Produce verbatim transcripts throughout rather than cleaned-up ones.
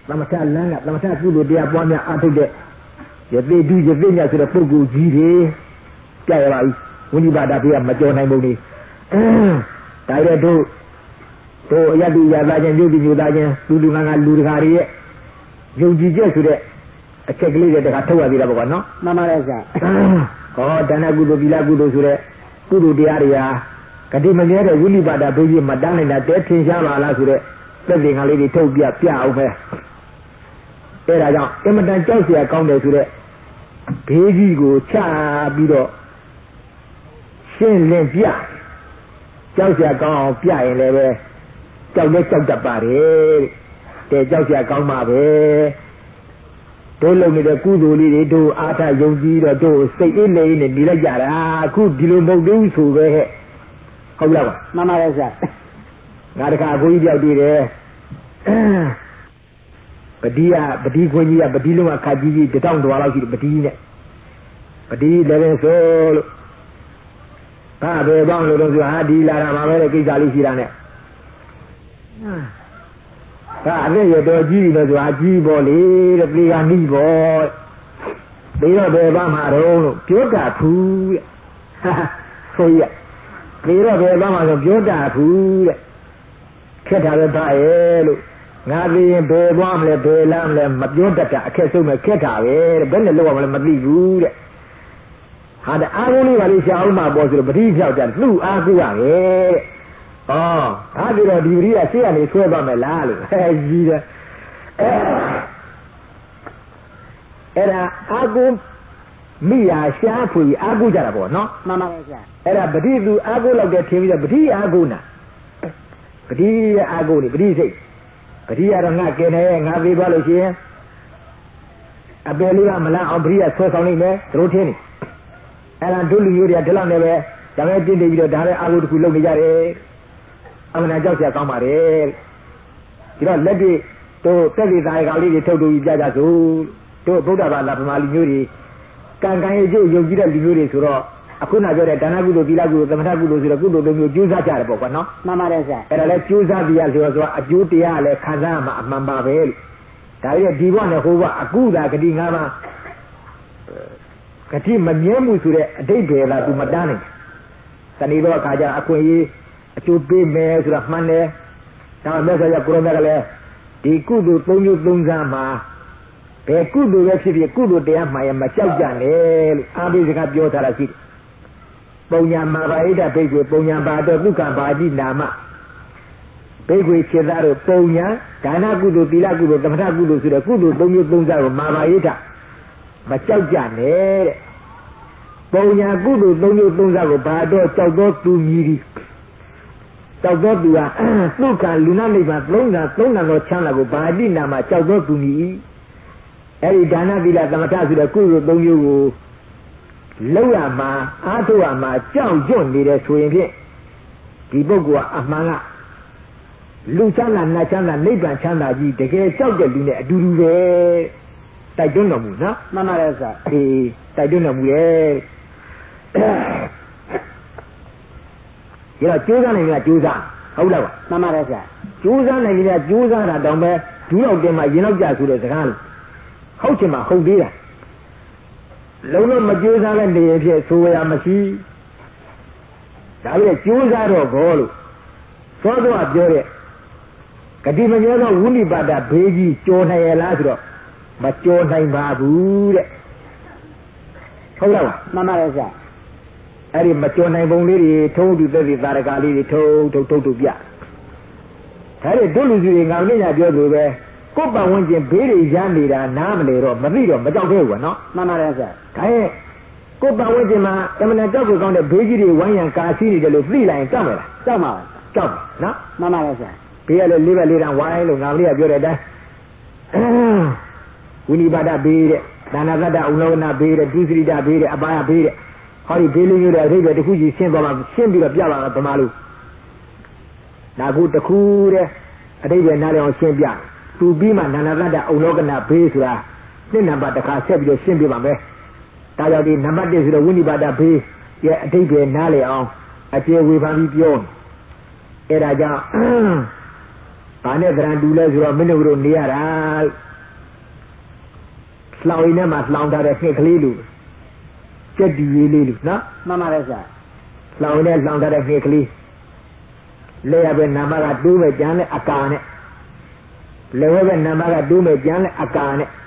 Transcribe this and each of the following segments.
သမထလမ်းကသမထကုသိုလ်တရားပွားများအားထုတ်တဲ့ယသိတုယသိညာဆိုတဲ့ပုဂ္ဂိုလ်ကြီးတွေကြရပါပြီဝိနိပါဒဘေးကမကြော်နိုင်ဘူးလေဒါရတို့တို့အယတိယသာချင်းမြို့တိမြို့သားချင်းလူလူငါငါလူတကာတွေရဲ့ယုံကြည်ချက်ဆိုတဲ့အချက်ကလေးတွေတခါထုတ်ရသေးတာပေါ့ကွာနော်မှန်ပါရဲ့ဆရာဟောဒါနကုသိုလ်သီလကုသိုလ်ဆိုတဲ့ကုသိုလ်တရားတွေဟာဂတိမမြဲတဲ့ဝိနိပါဒဘေးကြီးမတန်းနိုင်တာတဲထင်ရှားပါလားဆိုတဲ့သက်သေခံလေးတွေထုတ်ပြပြအောင်ပဲအဲဒါကြောင့်အမတန်ကြောက်เสียကောင်းတယ်ဆိုတဲ့ဘေးကြီးကိုချပြီးတော့ရှင်းလင်းပြကြောက်เสียကောင်းအောင်ပြရင်လည်းပဲကြောက်လဲကြောက်တတ်ပါတယ်တဲ့ကြောက်เสียကောင်းမှာပဲတို့လုံနေတဲ့ကုသိုလ်လေးတွေတို့အားထယုံကြည်တော့တို့စိတ်အေးလေးနဲ့နေလိုက်ကြတာအခုဒီလိုမဟုတ်သေးဘူးဆိုပဲဟဲ့ဟုတ်လားမှန်ပါရဲ့ဆရာငါတခါအကိုကြီးပြောက်တည်တယ်ပတိယပတိခွင်းကြီးကပတိလုံးကခါကြီးကြီးတောင်းတော်လောက်ရှိတယ်ပတိနဲ့ပတိလည်းပဲဆိုလို့ဘာပဲပေါင်းလို့တော့ဆိုဟာဒီလာတာမှာပဲကိစ္စလေးရှိတာနဲ့ဒါအပြည့်ရတော်ကြီးတယ်ဆိုဟာကြီးပေါ်လေတဲ့ပြေကနီးပေါ်ပြီးတော့ဘယ်ပါမှာတော့လို့ပြောတာဖူးတဲ့ဆိုရပြီးတော့ဘယ်ပါမှာဆိုပြောတာဖူးတဲ့ခက်တာပဲပါရဲ့လို့ငါသိရင်ဘယ်သွားမလဲဘယ်လမ်းမလဲမပြောတတ်တာအခက်ဆုံးပဲခက်တာပဲတဲ့ဘယ်နဲ့လောက်ရမလဲမသိဘူးတဲ့ဟာတဲ့အားလုံးလေးပါလိရှာအောင်မှာပေါ်ဆိုတော့ပတိဖြောက်တယ်သူ့အားကိုးရတယ်ဩဟာဒီတော့ဒီပတိကရှေ့ကနေဆွဲပါမယ်လားလို့အဲကြီးတယ်အဲ့ဒါအားကိုးမိယာရှားဖွေအားကိုးကြတာပေါ့နော်မှန်ပါပါဆရာအဲ့ဒါပတိသူအားကိုးလောက်တဲ့ထင်ပြီးတော့ပတိအားကိုးနာပတိရဲ့အားကိုးနေပတိစိတ်ပတိကတော့ငါကင်နေငါပြေးသွားလို့ရှိရင်အပယ်လေးကမလားအောင်ပတိကဆွဲဆောင်လိုက်မယ်သူတို့ထင်းနေအဲ့ဒါဒုလူမျိုးတွေကဒီလောက်နဲ့ပဲဒါပဲပြင်းနေပြီးတော့ဒါလည်းအားကိုးတစ်ခုလုပ်နေကြတယ်အမှန်တရားကြောက်ကြကောင်းပါတယ်ဒီတော့လက်တွေတို့တက်ပြီးသားကောင်လေးတွေထုတ်ထုတ်ပြီးပြကြစို့တို့ဗုဒ္ဓဘာသာဗမာလူမျိုးတွေကံကံရဲ့ကျိုးယုံကြည်တဲ့လူမျိုးတွေဆိုတော့အခုနပြောတဲ့ဒါနကုသိုလ်သီလကုသိုလ်သမထကုသိုလ်ဆိုတော့ကုသိုလ်တို့မျိုးကျိုးစားကြတယ်ပေါ့ကွာနော်မှန်ပါတယ်ဆရာအဲ့ဒါလည်းကျိုးစားပြီးရဆိုတော့အကျိုးတရားလည်းခံစားရမှာအမှန်ပါပဲလို့ဒါရဲ့ဒီဘဝနဲ့ဟိုဘဝအကုသာဂတိ၅ပါးဂတိမမြဲမှုဆိုတဲ့အတိတ်ပဲလားသူမတန်းနိုင်တဏှိတော့အခါကျအခွင့်အရေးအကျိုးပေးမယ်ဆိုတာမှန်တယ်ဒါမဲ့ဆိုရကိုရမကလည်းဒီကုသိုလ်သုံးမျိုးသုံးစားမှာဘယ်ကုသိုလ်ပဲဖြစ်ဖြစ်ကုသိုလ်တရားမှရင်မကြောက်ကြနဲ့လို့အာဘိစကပြောထားတာရှိတယ်ပုံညာမာဘာဣဒဘိက္ခွေပုံညာဘာတော့ဒုက္ခဘာတိနာမဘိက္ခွေခြေသားတို့ပုံညာဒါနကုသိုလ်သီလကုသိုလ်သမထကုသိုလ်ဆိုတဲ့ကုသိုလ်သုံးမျိုးသုံးစားကိုမာဘာဣဒမကြောက်ကြနဲ့တဲ့ပုံညာကုသိုလ်သုံးမျိုးသုံးစားကိုဘာတော့ကြောက်တော့သူမြည်သည်ကြောက်တော့သူကဒုက္ခလူနာနိဗ္ဗာန်သုံးတာသုံးတာတော့ချမ်းသာကိုဘာတိနာမကြောက်တော့သူမြည်အဲ့ဒီဒါနသီလသမထဆိုတဲ့ကုသိုလ်သုံးမျိုးကိုလောက်ရမှာအားထုတ်ရမှာကြောက်ရွံ့နေတယ်ဆိုရင်ဖြင့်ဒီပုဂ္ဂိုလ်ကအမှန်ကလူချမ်းသာနတ်ချမ်းသာနိဗ္ဗာန်ချမ်းသာကြီးတကယ်ကြောက်တဲ့လူနဲ့အတူတူပဲတိုက်တွန်းတော်မူနော်မှန်ပါတယ်ဆရာအေးတိုက်တွန်းတော်မူရဲ့ဒီတော့ကြိုးစားနိုင်ကြကြိုးစားဟုတ်လားမှန်ပါတယ်ဆရာကြိုးစားနိုင်ကြကြိုးစားတာတောင်ပဲဒူးတော့တင်မှရင်တော့ကြဆိုတဲ့စကားလို့ဟုတ်ချင်မှဟုတ်သေးတာလုံးလုံးမကြိုးစားတဲ့နေရင်ဖြစ်ဆိုရမရှိဒါပေမဲ့ကြိုးစားတော့ဘောလို့သောသောပြောတဲ့ဂတိမမြဲသောဝိနိပါဒဘေးကြီးကြော်နိုင်ရလားဆိုတော့မကြော်နိုင်ပါဘူးတဲ့ဟုတ်လားမှန်ပါရဲ့ဆရာအဲ့ဒီမကြော်နိုင်ပုံလေးတွေထုံးတူသက်သေသာရကလေးတွေထုံးထုံးထုံးထုံးပြဒါတွေဒုလူစီတွေငါမင်းညာပြောသူပဲကိုယ်ပတ်ဝန်းကျင်ဘေးတွေရမ်းနေတာနားမလဲတော့မသိတော့မကြောက်သေးဘူးကွာနော်မှန်ပါတယ်ဆရာဒါရဲ့ကိုယ်ပတ်ဝန်းကျင်မှာတမန်ကြောက်ကိုကောင်းတဲ့ဘေးကြီးတွေဝိုင်းရန်ကာစီးနေတယ်လို့သိလိုက်ရင်ကြောက်မလားကြောက်ပါပါကြောက်နော်မှန်ပါတယ်ဆရာဘေးကလည်းလေးဘက်လေးတန်းဝိုင်းလို့ငါလေးကပြောတဲ့အတိုင်းဝိနိပါဒဘေးတဲ့ဒါနသတ္တဥလောကနာဘေးတဲ့ဒုစရိတဘေးတဲ့အပါယဘေးတဲ့ဟောဒီဘေးလေးမျိုးတဲ့အထိပ္ပယ်တစ်ခုကြီးရှင်းသွားမှရှင်းပြီးတော့ပြပါမယ်ဗမာလူဒါခုတစ်ခုတဲ့အထိပ္ပယ်နားလည်အောင်ရှင်းပြသူပြီးမှနာနာသတ္တဥလောကနာဘေးဆိုတာနှစ်နံပါတ်တစ်ခါဆက်ပြီးတော့ရှင်းပြပါမယ်ဒါကြောင့်ဒီနံပါတ်တစ်ဆိုတော့ဝိနိပါဒဘေးရဲ့အထိပ္ပယ်နားလည်အောင်အကျေဝေဖန်ပြီးပြောအဲ့ဒါကြောင့်နဲ့သရံတူလဲဆိုတော့မင်းတို့တို့နေရတာလောင်ရင်းနဲ့မှလောင်ထားတဲ့နှစ်ကလေးလူကြက်ဒီရေးလေးလူနော်မှန်ပါလေဆရာလောင်ရင်းနဲ့လောင်ထားတဲ့နှစ်ကလေးလဲရပဲနာမကတိုးမဲ့ကြမ်းနဲ့အကာနဲ့လဲဝဲပဲနာမကတိုးမဲ့ကြမ်းနဲ့အကာနဲ့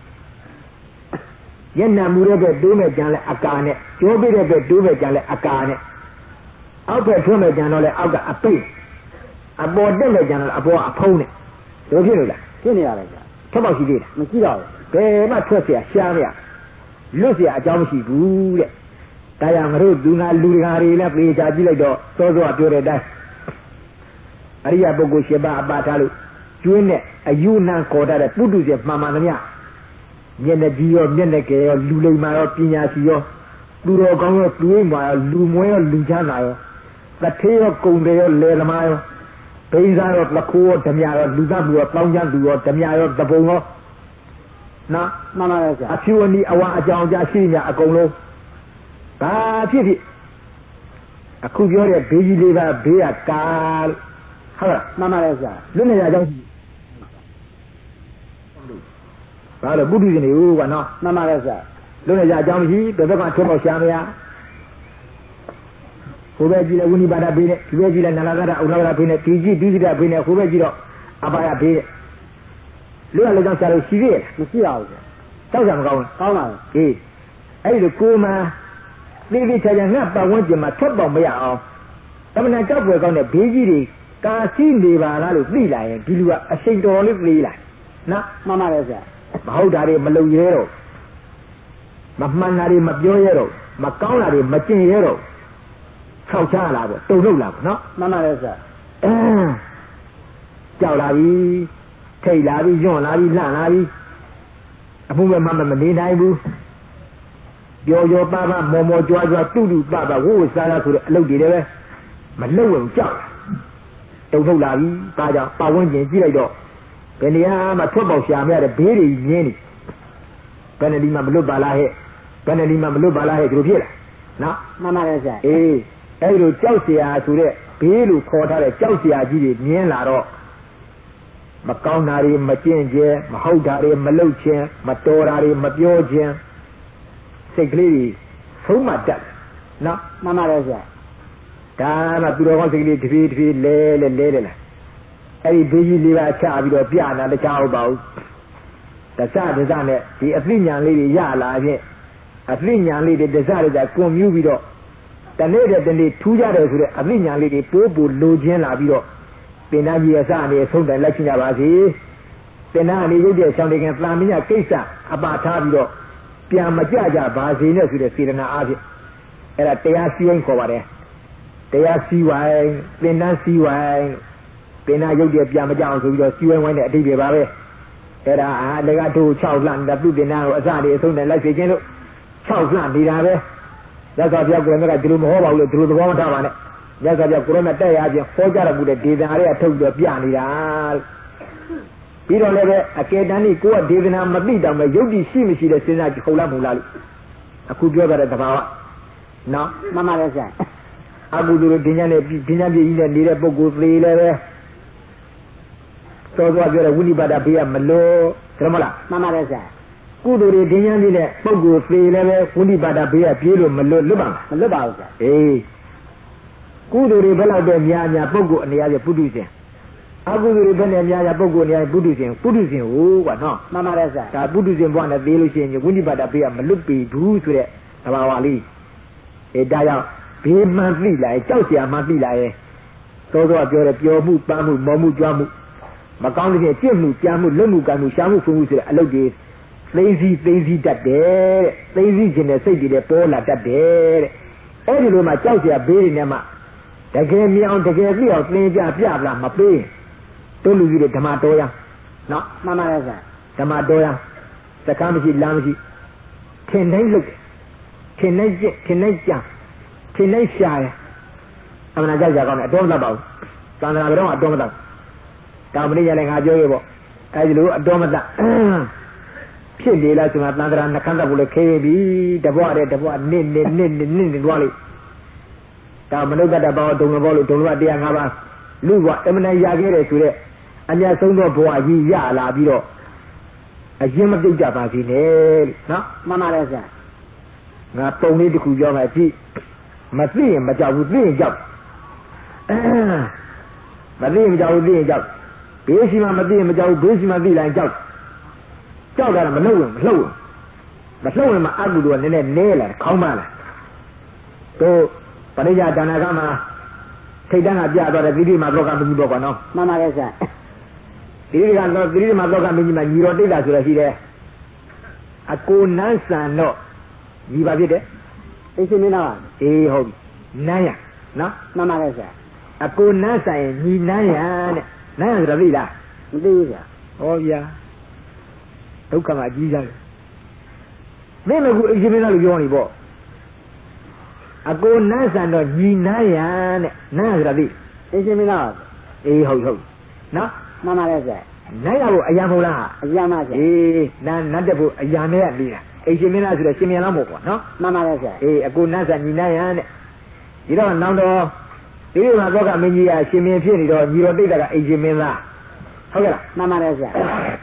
ညနာမူရဲ့ပဲတိုးမဲ့ကြမ်းနဲ့အကာနဲ့ကျိုးပြတဲ့ပဲတိုးမဲ့ကြမ်းနဲ့အကာနဲ့အောက်ပဲထွန်းမဲ့ကြမ်းတော့လဲအောက်ကအပိတ်အပေါ်တက်မဲ့ကြမ်းတော့အပေါ်ကအဖုံးနဲ့တို့ဖြစ်လို့လားဖြစ်နေရတယ်ကြာထပ်ပေါက်ရှိသေးတယ်မရှိတော့ဘူးဘယ်မှထွက်เสียရှားမရလွတ်เสียအကြောင်းမရှိဘူးတဲ့ဒါကြောင့်ငါတို့သူငါလူတကာတွေလည်းပြေချာကြည့်လိုက်တော့စောစောပြောတဲ့အတိုင်းအရိယပုဂ္ဂိုလ်ရှင်ပါအပါထားလို့ကျွင်းနဲ့အယူနာခေါ်တတ်တဲ့ပုထုဇဉ်မှန်မှန်သမျှမျက်နှာကြီးရောမျက်နှာကယ်ရောလူလိမ္မာရောပညာရှိရောလူတော်ကောင်းရောလူဝိမာရောလူမွဲရောလူချမ်းသာရောတထေးရောကုံတယ်ရောလေသမားရောဘိန်းစားရောလက်ခိုးရောဓမြရောလူသားဘူးရောတောင်းချမ်းသူရောဓမြရောတပုံရောနော်မှန်ပါရဲ့ဆရာအဖြူအနီအဝါအကြောင်းကြားရှိညာအကုန်လုံးဘာဖြစ်ဖြစ်အခုပြောတဲ့ဘေးကြီးလေးပါဘေးကကာဟုတ်လားမှန်ပါရဲ့ဆရာလွတ်နေရကြောင်းဘာလို့ပုထုဇဉ်တွေဦးကနော်မှန်ပါရဲ့ဆရာလွတ်နေကြအကြောင်းရှိဘယ်ဘက်ကထုံးပေါရှားမရဟိုဘက်ကြည့်လဲဝိနိပါဒဘေးနဲ့ဒီဘက်ကြည့်လဲနလာကရဥရကဘေးနဲ့ဒီကြည့်ဒီကြည့်တဲ့ဘေးနဲ့ဟိုဘက်ကြည့်တော့အပါယဘေးလွတ်ရလေကြောင်းရှားလို့ရှိသေးရဲ့မရှိပါဘူးတောက်ကြမကောင်းဘူးကောင်းပါဘူးအေးအဲ့ဒီကိုမှသိသိချာချာငါပတ်ဝန်းကျင်မှာထွက်ပေါက်မရအောင်တမန်ကြောက်ွယ်ကောင်းတဲ့ဘေးကြီးတွေကာစီနေပါလားလို့သိလာရင်ဒီလူကအချိန်တော်လေးပြေးလာနော်မှန်ပါတယ်ဆရာမဟုတ်တာတွေမလုံရဲတော့မမှန်တာတွေမပြောရဲတော့မကောင်းတာတွေမကျင်ရဲတော့ဆောက်ချလာပေါ့တုံ့လောက်လာပေါ့နော်မှန်ပါတယ်ဆရာအဲကြောက်လာပြီထိတ်လာပြီညွန့်လာပြီလှလာပြီအမှုပဲမမမနေနိုင်ဘူးပြောပြောပါပါမော်မော်ကြွားကြွားတူတူပါပါဝိုးဝစားရဆိုတဲ့အလုပ်တွေလည်းပဲမလုပ်ဝင်ကြောက်တုံထုတ်လာပြီဒါကြောင့်ပတ်ဝန်းကျင်ကြည့်လိုက်တော့ဘယ်နေရာမှာထွက်ပေါက်ရှာမရတဲ့ဘေးတွေညင်းနေဘယ်နေဒီမှာမလွတ်ပါလားဟဲ့ဘယ်နေဒီမှာမလွတ်ပါလားဟဲ့ဒီလိုဖြစ်လာနော်မှန်ပါတယ်ဆရာအေးအဲ့လိုကြောက်เสียဆိုတဲ့ဘေးလိုခေါ်ထားတဲ့ကြောက်เสียကြီးတွေမြင်လာတော့မကောင်းတာတွေမကျင့်ခြင်းမဟုတ်တာတွေမလုပ်ခြင်းမတော်တာတွေမပြောခြင်းစိတ်ကလေးတွေဆုံးမတတ်နော်မှန်ပါတယ်ဆရာဒါမှသူတော်ကောင်းစိတ်ကလေးတပြေးတပြေးလဲလဲလဲလဲလားအဲ့ဒီဘေးကြီးလေးပါချပြီးတော့ပြနာတခြားဟုတ်ပါဘူးတစတစနဲ့ဒီအသိဉာဏ်လေးတွေရလာဖြင့်အသိဉာဏ်လေးတွေတစတစကွန်မြူပြီးတော့တနေ့တည်းတနေ့ထူးကြတယ်ဆိုတဲ့အသိဉာဏ်လေးတွေပိုးပိုးလိုခြင်းလာပြီးတော့ပင်နာကြီးအစအနေဆုံးတိုင်လိုက်ချင်ကြပါစေပင်နာအနေရုပ်တဲ့ဆောင်တဲ့ကံတာမညကိစ္စအပါထားပြီးတော့ပြန်မကြကြပါစေနဲ့ဆိုတဲ့စေတနာအားဖြင့်အဲ့ဒါတရားစည်းဝိုင်းခေါ်ပါတယ်တရားစည်းဝိုင်းပင်နာစည်းဝိုင်းပင်နာရုပ်တဲ့ပြန်မကြအောင်ဆိုပြီးတော့စည်းဝိုင်းဝိုင်းတဲ့အတိတ်တွေပါပဲအဲ့ဒါအာတကတို့၆လမ်းတပုပင်နာကိုအစတွေအဆုံးတိုင်လိုက်စေခြင်းလို့၆လမ်းနေတာပဲရသော်ပြောက်ကွယ်မြတ်ကဒီလိုမဟောပါဘူးလို့ဒီလိုသဘောမထားပါနဲ့ရသော်ပြောက်ကိုရမတက်ရခြင်းဟောကြရမှုတဲ့ဒေသနာတွေကထုတ်ပြီးတော့ပြနေတာပြီးတော့လည်းပဲအကယ်တမ်းนี่ကိုကဒေသနာမသိတော့မှယုတ်တိရှိမရှိတဲ့စဉ်းစားကြဟုတ်လားမဟုတ်လားလို့အခုပြောကြတဲ့သဘာဝနော်မှန်ပါတယ်ဆရာအကုသိုလ်ဒိညာနဲ့ဒိညာပြည့်ကြီးနဲ့နေတဲ့ပုဂ္ဂိုလ်သေးလည်းပဲသောသောပြောတဲ့ဝိနိပါဒဘေးကမလို့ဒါမလားမှန်ပါတယ်ဆရာကုသိုလ်ဒိညာပြည့်တဲ့ပုဂ္ဂိုလ်သေးလည်းပဲဝိနိပါဒဘေးကပြေးလို့မလို့လွတ်ပါမလွတ်ပါဘူးဆရာအေးကုသိုလ်တွေဘယ်လောက်တည်းများများပုဂ္ဂိုလ်အနေအချင်းပုထုဇဉ်အကုသိုလ်တွေဘယ်နဲ့များများပုဂ္ဂိုလ်အနေအချင်းပုထုဇဉ်ပုထုဇဉ်ဟိုကွာနော်မှန်ပါတယ်ဆရာဒါပုထုဇဉ်ဘဝနဲ့သေးလို့ရှိရင်ဝိနိပါဒဘေးကမလွတ်ပြီဘူးဆိုတဲ့သဘာဝလေးအဲဒါကြောင့်ဘေးမှန်သိလာရင်ကြောက်เสียမှန်သိလာရင်သောသောပြောတဲ့ပျော်မှုပန်းမှုမောမှုကြွားမှုမကောင်းတဲ့ကြင့်မှုကြားမှုလွတ်မှုကံမှုရှားမှုဖုံမှုဆိုတဲ့အလုပ်တွေသိသိသိသိတတ်တယ်တဲ့သိသိခြင်းနဲ့စိတ်တွေလည်းပေါ်လာတတ်တယ်တဲ့အဲ့ဒီလိုမှကြောက်เสียဘေးတွေနဲ့မှတကယ်မြောင်တကယ်သိအောင်သင်ကြပြပလားမပေးတို့လူကြီးတွေဓမ္မတော်ရနော်မှန်ပါရဲ့ဆရာဓမ္မတော်ရစကားမရှိလမ်းမရှိထင်တိုင်းလုပ်တယ်ထင်တိုင်းကြည့်ထင်တိုင်းကြံထင်တိုင်းရှာတယ်အမှန်တရားကြောက်ကောင်းတယ်အတော်မတတ်ပါဘူးသံဃာဘယ်တော့မှအတော်မတတ်ဒါမင်းရလည်းငါပြောရပေါ့အဲဒီလိုအတော်မတတ်ဖြစ်လေလားဆိုတာသံဃာနှခမ်းသက်ဖို့လည်းခဲပြီတပွားတဲ့တပွားနစ်နစ်နစ်နစ်နစ်နစ်သွားလိဒါမနုဿတဘောဒုံဘောလို့ဒုံဘောတရား၅ပါးလူကအမှန်တရားရခဲ့တယ်ဆိုတဲ့အအညာဆုံးသောဘဝကြီးရလာပြီးတော့အရင်မပြုတ်ကြပါစေနဲ့နော်မှန်ပါတယ်ဆရာငါပုံလေးတစ်ခုပြောမယ်ကြည့်မသိရင်မကြောက်ဘူးသိရင်ကြောက်မသိရင်မကြောက်ဘူးသိရင်ကြောက်ဘေးရှိမှမသိရင်မကြောက်ဘူးဘေးရှိမှသိလိုက်ကြောက်ကြောက်တာမလှုပ်ရင်မလှုပ်ရင်မလှုပ်ရင်မှအကုသိုလ်ကနည်းနည်းနဲလာခေါင်းမလာတို့ပရိယာဒါနကမှာထိတ်တန်းကပြသွားတယ်သီရိမာသောကမကြီးတော့ကွာနော်မှန်ပါရဲ့ဆရာသီရိကတော့သီရိမာသောကမကြီးမှာညီတော်တိတ်တာဆိုရရှိတယ်အကိုနန်းဆန်တော့ညီပါဖြစ်တယ်သိရှိမင်းလားအေးဟုတ်ပြီနန်းရနော်မှန်ပါရဲ့ဆရာအကိုနန်းဆန်ရင်ညီနန်းရတဲ့နန်းရဆိုတော့သိလားမသိဘူးဆရာဟောဗျာဒုက္ခမှာအကြီးစားတယ်မင်းလည်းခုအရှင်မင်းလားလို့ပြောနေပေါ့အကိုနန်းဆန်တော့ညီနန်းရတဲ့နန်းရဆိုတာသိအရှင်မင်းလားအေးဟုတ်ဟုတ်နော်မှန်ပါရဲ့ဆရာနန်းရဖို့အရာမဟုတ်လားအရာမဆရာအေးနန်းနတ်တက်ဖို့အရာနဲ့နေတာအရှင်မင်းလားဆိုတော့ရှင်မင်းလားမဟုတ်ကွာနော်မှန်ပါရဲ့ဆရာအေးအကိုနန်းဆန်ညီနန်းရတဲ့ဒီတော့နောင်တော့ဒီမှာတော့ကမင်းကြီးကရှင်မင်းဖြစ်နေတော့ညီတော်တိတ်တာကအရှင်မင်းလားဟုတ်ကဲ့လားမှန်ပါတယ်ဆရာ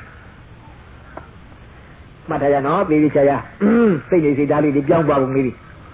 မှတ်ထားရနော်ပြေးပြေးချာချာစိတ်နေစိတ်ဓာတ်လေးတွေပြောင်းသွားပုံလေး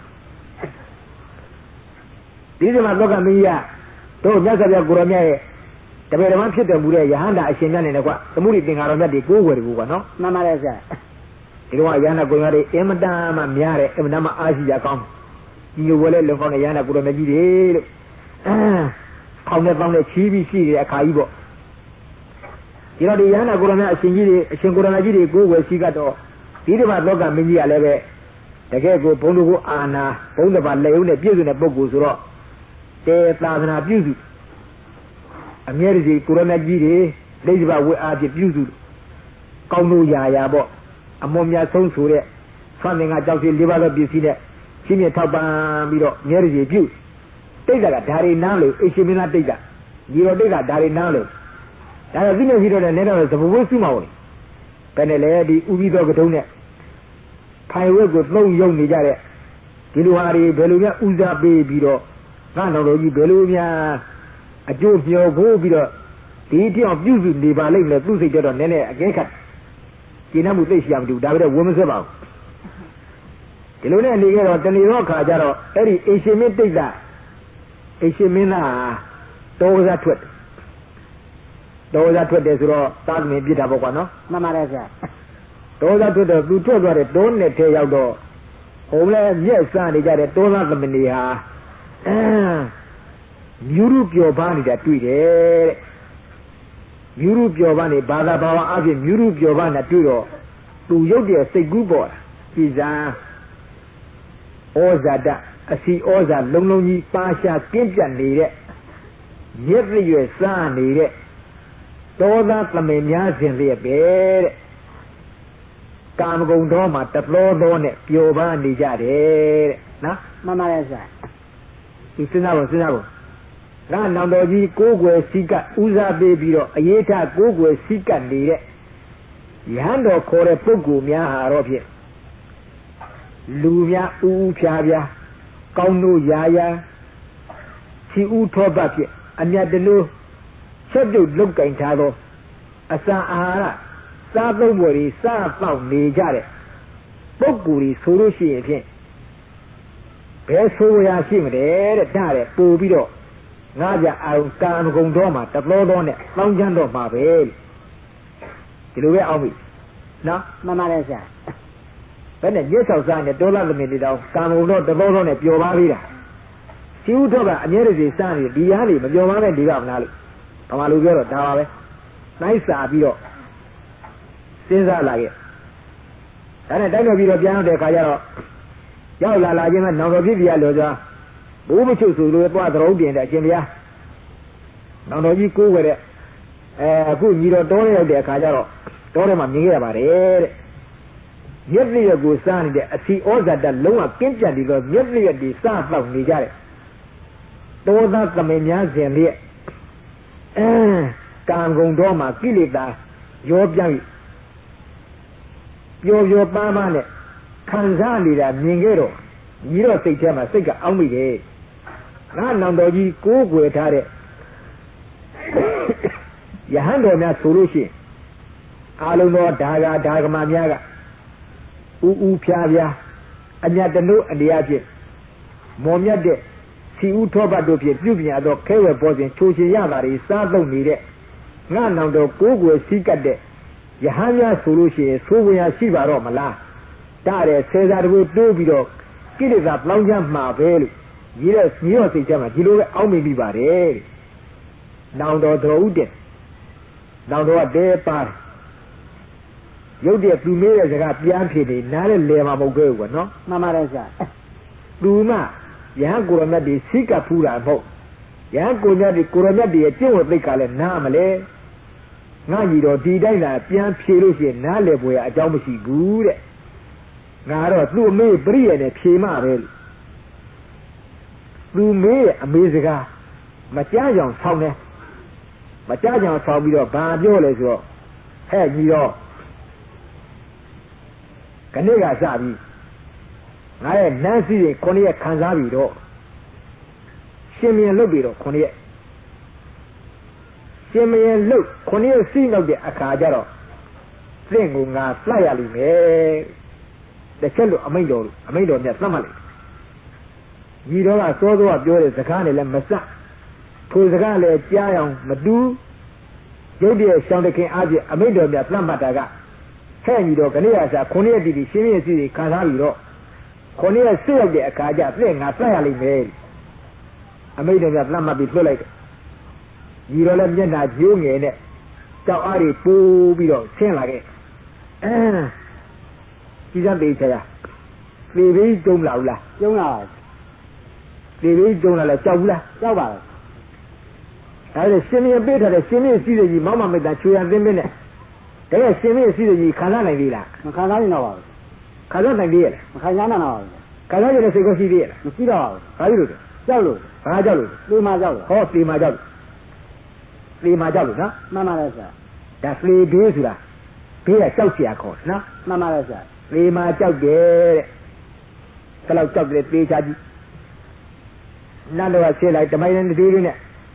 ဒီဒီမှာတော့ကမင်းကြီးကတို့မြတ်စွာဘုရားကိုရောမြတ်ရဲ့တပည့်တော်ဖြစ်တော်မူတဲ့ယဟန္တာအရှင်မြတ်နေတယ်ကွသမုဒိသင်္ဃာတော်မြတ်တွေကိုးဝယ်တယ်ကွာနော်မှန်ပါတယ်ဆရာဒီတော့ယဟန္တာကိုရောတွေအင်မတန်မှများတယ်အင်မတန်မှအားရှိကြကောင်းဒီလိုဝယ်လဲလုံကောင်းတဲ့ယဟန္တာကိုရောမြတ်ကြီးတွေလို့ခေါင်းနဲ့ပေါင်းနဲ့ချီးပြီးရှိတဲ့အခါကြီးပေါ့ဒီတော့ဒီယဟန္တာကိုရောမြတ်အရှင်ကြီးတွေအရှင်ကိုရောမြတ်ကြီးတွေကိုးဝယ်ရှိကတော့ဒီဒီမှာလောကမင်းကြီးကလည်းပဲတကယ်ကိုဘုံတို့ကိုအာနာဘုံတစ်ပါးလက်ရုံးနဲ့ပြည့်စုံတဲ့ပုဂ္ဂိုလ်ဆိုတော့တေသာသနာပြုစုအမြဲတည်းကိုရောမြတ်ကြီးတွေဒိဋ္ဌိဘဝေအားဖြင့်ပြုစုကောင်းလို့ရာရာပေါ့အမွန်များဆုံးဆိုတဲ့ဆွမ်းသင်္ကကြောက်စီလေးပါးသောပစ္စည်းနဲ့ရှင်းပြထောက်ပံ့ပြီးတော့အမြဲတည်းပြုတိတ်တာကဒါရီနားလို့အရှင်မင်းသားတိတ်တာဒီတော့တိတ်တာဒါရီနားလို့ဒါတော့သိနေရှိတော့လည်းလည်းတော့သဘဝစုမှာဝင်ဘယ်နဲ့လဲဒီဥပိသောကတုံးနဲ့ထိုင်ဝက်ကိုသုံးယုံနေကြတဲ့ဒီလိုဟာတွေဘယ်လိုများဥစားပေးပြီးတော့ငါတော်တော်ကြီးဘယ်လိုများအကျိုးပြောဖို့ပြီးတော့ဒီတောင်ပြုစုနေပါလိမ့်မယ်သူ့စိတ်တော့နည်းနည်းအကဲခတ်ကျင်းနှမှုသိရှိရမတူဒါပဲတော့ဝင်မဆွဲပါဘူးဒီလိုနဲ့နေကြတော့တဏီရောခါကြတော့အဲ့ဒီအရှင်မင်းတိတ်တာအရှင်မင်းသားတောဝဇထွက်တောဝဇထွက်တယ်ဆိုတော့သာသမီပြစ်တာပေါ့ကွာနော်မှန်ပါတယ်ဆရာတောဝဇထွက်တော့သူထွက်သွားတဲ့တောနဲ့ထဲရောက်တော့ဟိုလည်းမျက်စနေကြတဲ့တောသားသမဏေဟာအဲမြူရုပျော်ပါနေတာတွေ့တယ်တဲ့မြူရုပျော်ပါနေဘာသာဘာဝအဖြစ်မြူရုပျော်ပါနဲ့တွေ့တော့သူရုပ်တဲ့စိတ်ကူးပေါ်တာကြည်စံဩဇာတအစီဩဇာလုံးလုံးကြီးပါရှာကင်းပြတ်နေတဲ့ရစ်ရွယ်စားနေတဲ့တောသားသမင်များစဉ်လျက်ပဲတဲ့ကာမဂုဏ်တော်မှာတသောသောနဲ့ပျော်ပါနေကြတယ်တဲ့နော်မှန်ပါရဲ့ဆရာဒီစဉ်းစားဖို့စဉ်းစားဖို့ငါနောင်တော်ကြီးကိုးကွယ်စိကဦးစားပေးပြီးတော့အရေးထားကိုးကွယ်စိကနေတဲ့ရဟန်းတော်ခေါ်တဲ့ပုဂ္ဂိုလ်များဟာတော့ဖြင့်လူများဥဥဖြာဖြာကောင်းတို့ရာရာချီဥထောပတ်ဖြင့်အမြတ်တလို့ချက်ပြုတ်လုတ်ကင်ထားသောအစာအာဟာရစားသုံးပေါ်တွေစားပေါက်နေကြတဲ့ပုဂ္ဂိုလ်တွေဆိုလို့ရှိရင်ဖြင့်ဘယ်ဆိုရာရှိမတယ်တဲ့ဒါတဲ့ပို့ပြီးတော့ငါးပြအာရုံကာမဂုဏ်တော်မှာတသောသောနဲ့တောင်းချမ်းတော်မှာပဲဒီလိုပဲအောင်ပြီနော်မှန်ပါတယ်ဆရာဘယ်နဲ့ညစ်ဆောက်စားနဲ့တောလာသမင်တွေတောင်ကာမဂုဏ်တော်တသောသောနဲ့ပျော်ပါသေးတာစီဥထောကအမြဲတည်းစားနေဒီရားတွေမပျော်ပါနဲ့ဒီကမလားလို့ဘာမှလို့ပြောတော့ဒါပါပဲနိုင်စာပြီးတော့စဉ်းစားလာခဲ့ဒါနဲ့တိုက်တော့ပြီးတော့ပြန်ရောက်တဲ့အခါကျတော့ရောက်လာလာခြင်းကနောင်တော်ဖြစ်ပြရလို့ဆိုဘိုးမချုပ်ဆိုလို့သွားသရုပ်တင်တဲ့အရှင်ဘုရားနောင်တော်ကြီးကိုးဝဲတဲ့အဲအခုညီတော်တောထဲရောက်တဲ့အခါကျတော့တောထဲမှာမြင်ခဲ့ရပါတယ်တဲ့မျက်စိရကိုစားနေတဲ့အစီဩဇာတလုံးဝကင်းပြတ်ပြီးတော့မျက်စိရဒီစားပေါက်နေကြတဲ့တောသားသမင်များစဉ်လျက်အဲကံကုန်တော်မှာကိလေသာရောပြောင်းပျော်ပျော်ပါးပါးနဲ့ခံစားနေတာမြင်ခဲ့တော့ညီတော့စိတ်ထဲမှာစိတ်ကအောင်းမိတယ်ငါနောင်တော်ကြီးကိုးကွယ်ထားတဲ့ Yahando na solution. Aluno daga daga mamiaga. U Piavia. Anyadano and the Ajit. Momiade. Si Utoba dopi, Jubia do Kewa Bosin, Chuchi Yamari, Sado Nide. Nanando Kugu Sikade. Yahania solution, Suvia Shiva Romala. Tare says that we do below. Get it up, long jump Marvel. Yes, you say, Jama, you know, how many bare. Now the road. Now the day part. You get two millions of Yankee, not a lema mogo, no? Mamma Reza. Luma, Yanko di Sika Pura Mo. Yanko di Corona di a two of the Kale Namale. Nagido di Dina, Pian Pirusi, Nalebu, a Jamusi good. Naro, Blue May Brian, a Pima. Blue May, a Miziga. Machajan Fauna. Machajan Fabio, Banjoles, hey, you. Canega Sabi. I had Nancy Conia Canzabido. Simeon Lobiro, Conia. Simeon Look, Conia sing of the Acajaro. Singunga, fly ali, the cello, Amido, Amido, the family. You don't have to do up your Zakani and Massa. Puzagale, Jayon, Madu, J D S sounded King Aji, Amido, the Flamataga. Hey, you don't Canea, Conia did the Simeon City, Canaviro. Conia still the Acaja, playing a fly ali, Amido, the Flama before like you don't let me not young in it. So I did poo, we don't say like it. Ah, she's a bit there. Baby, don't laula. Don't laugh. Baby, don't let Jaula. Jawa. I was sending a bit of the senior season, Mamma made that two and ten minutes. They are senior season, Kalana Villa. Kalana no. Kalana dear. Kalana no. Kalana is a good idea. Mosquito. How do you do? Jalu. Rajalu. Lima Jalu. Horse Lima Jalu. Lima Jalu, no? Mamma Reza. That's Lee Duzula. Be a Chelsea, of course, no? Mamma Reza. Lima Jalu. Fellow chocolate, please. None of us say like the man in the building.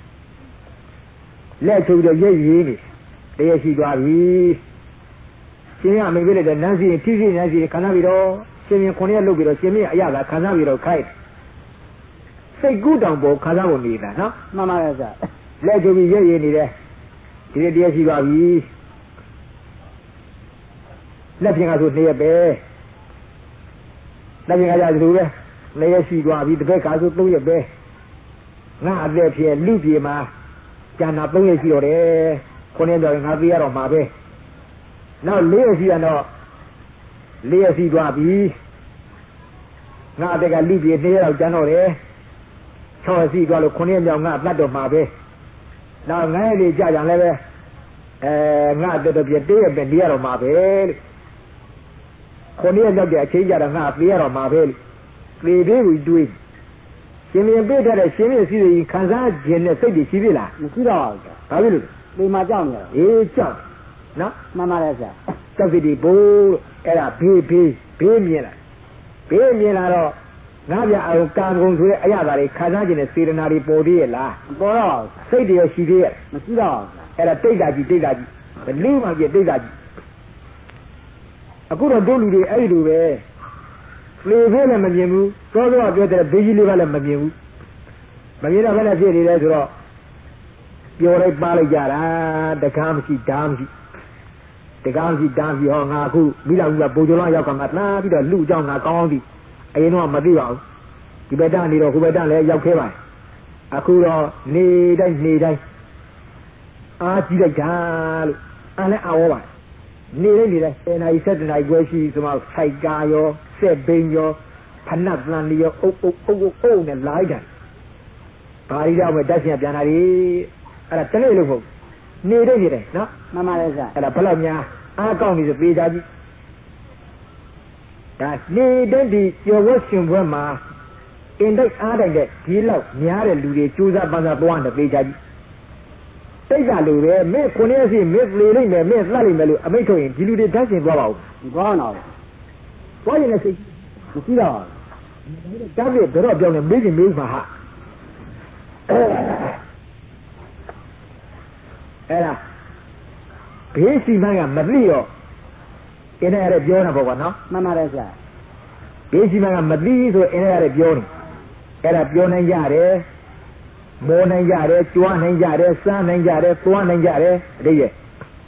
Let's do the Yay. There she goes. She am a village, Nancy, T V, Nancy, Canaviro, Semi Conia Lubiro, Semi Ayaga, Canaviro, Kite. Say good on board, Canavo neither, no? Mamma Reza. Let's do the Yay there. There she goes. Nothing else would near bear. Nothing else to do. Later she goes, the back out of the bear. Now I left here, Lupima. Jana Bunga Fiore, Conenda and Avia on my way. Now, lazy and all. Lazy Guabi. Now they got Libya near of Janore. So I see Galo Conenda, not blood of my way. Now, Nani Jajan Leve, not that of your day of the near of my way. Conenda, they change out of not near of my way. We do it. Jimmy and Better, Jimmy, see the Kansas, Jenna, Sadie, Sivilla. Mosquito. How will you? Be my down there. Eh, John. No? Mamma Reza. Somebody bull, and a baby, baby, baby, Navia, I will come home to Ayabari, Kazan, and Sirenari Bodilla. Boros, Sadie or Sivilla. Mosquito. And a Tegaji, Tegaji. The name of your Tegaji. I couldn't do the Aidu. Flavor and Mamu, Brother of the Vigil and Mamu. Mamina when I say it as well. You're a Balajara, the Kamsi Damsi. The Kamsi Damsi on Aku, Villa Bojola Yakamata, the Lu Janga County. I know Madia. You better need a Hubedan Yakeva. Akura, need and need I. Ah, see the gal, and our. Need and I said, and I go see some of Saigayo. Said Benyo, Panatlanio, oh, oh, oh, oh, and Lidan. Parida with Dacia Janari, and a telephone. Neither, no? Mamma Reza, and a Palomia, our gong is a big daddy. That needed your watching grandma. In that other that he loved, Niara Ludi, choose up on the one of big daddy. Take a look, make Conesi, make Lily, make Lally, I make him, you did dancing go out. Gone out. Why did I say? You see that? That's it, the rock on a big move my heart. Era, ဘေးစီမန်းကမသိတော့အင်းနဲ့ရပြောနေပေါ့ကွာနော်မှန်ပါတယ်ဆရာဘေးစီမန်းကမသိဆိုအင်းနဲ့ရပြောနေအဲ့ဒါပြောနိုင်ကြတယ်မောနိုင်ကြတယ်ကြွားနိုင်ကြတယ်စားနိုင်ကြတယ်သွားနိုင်ကြတယ်အတိတ်ရဲ့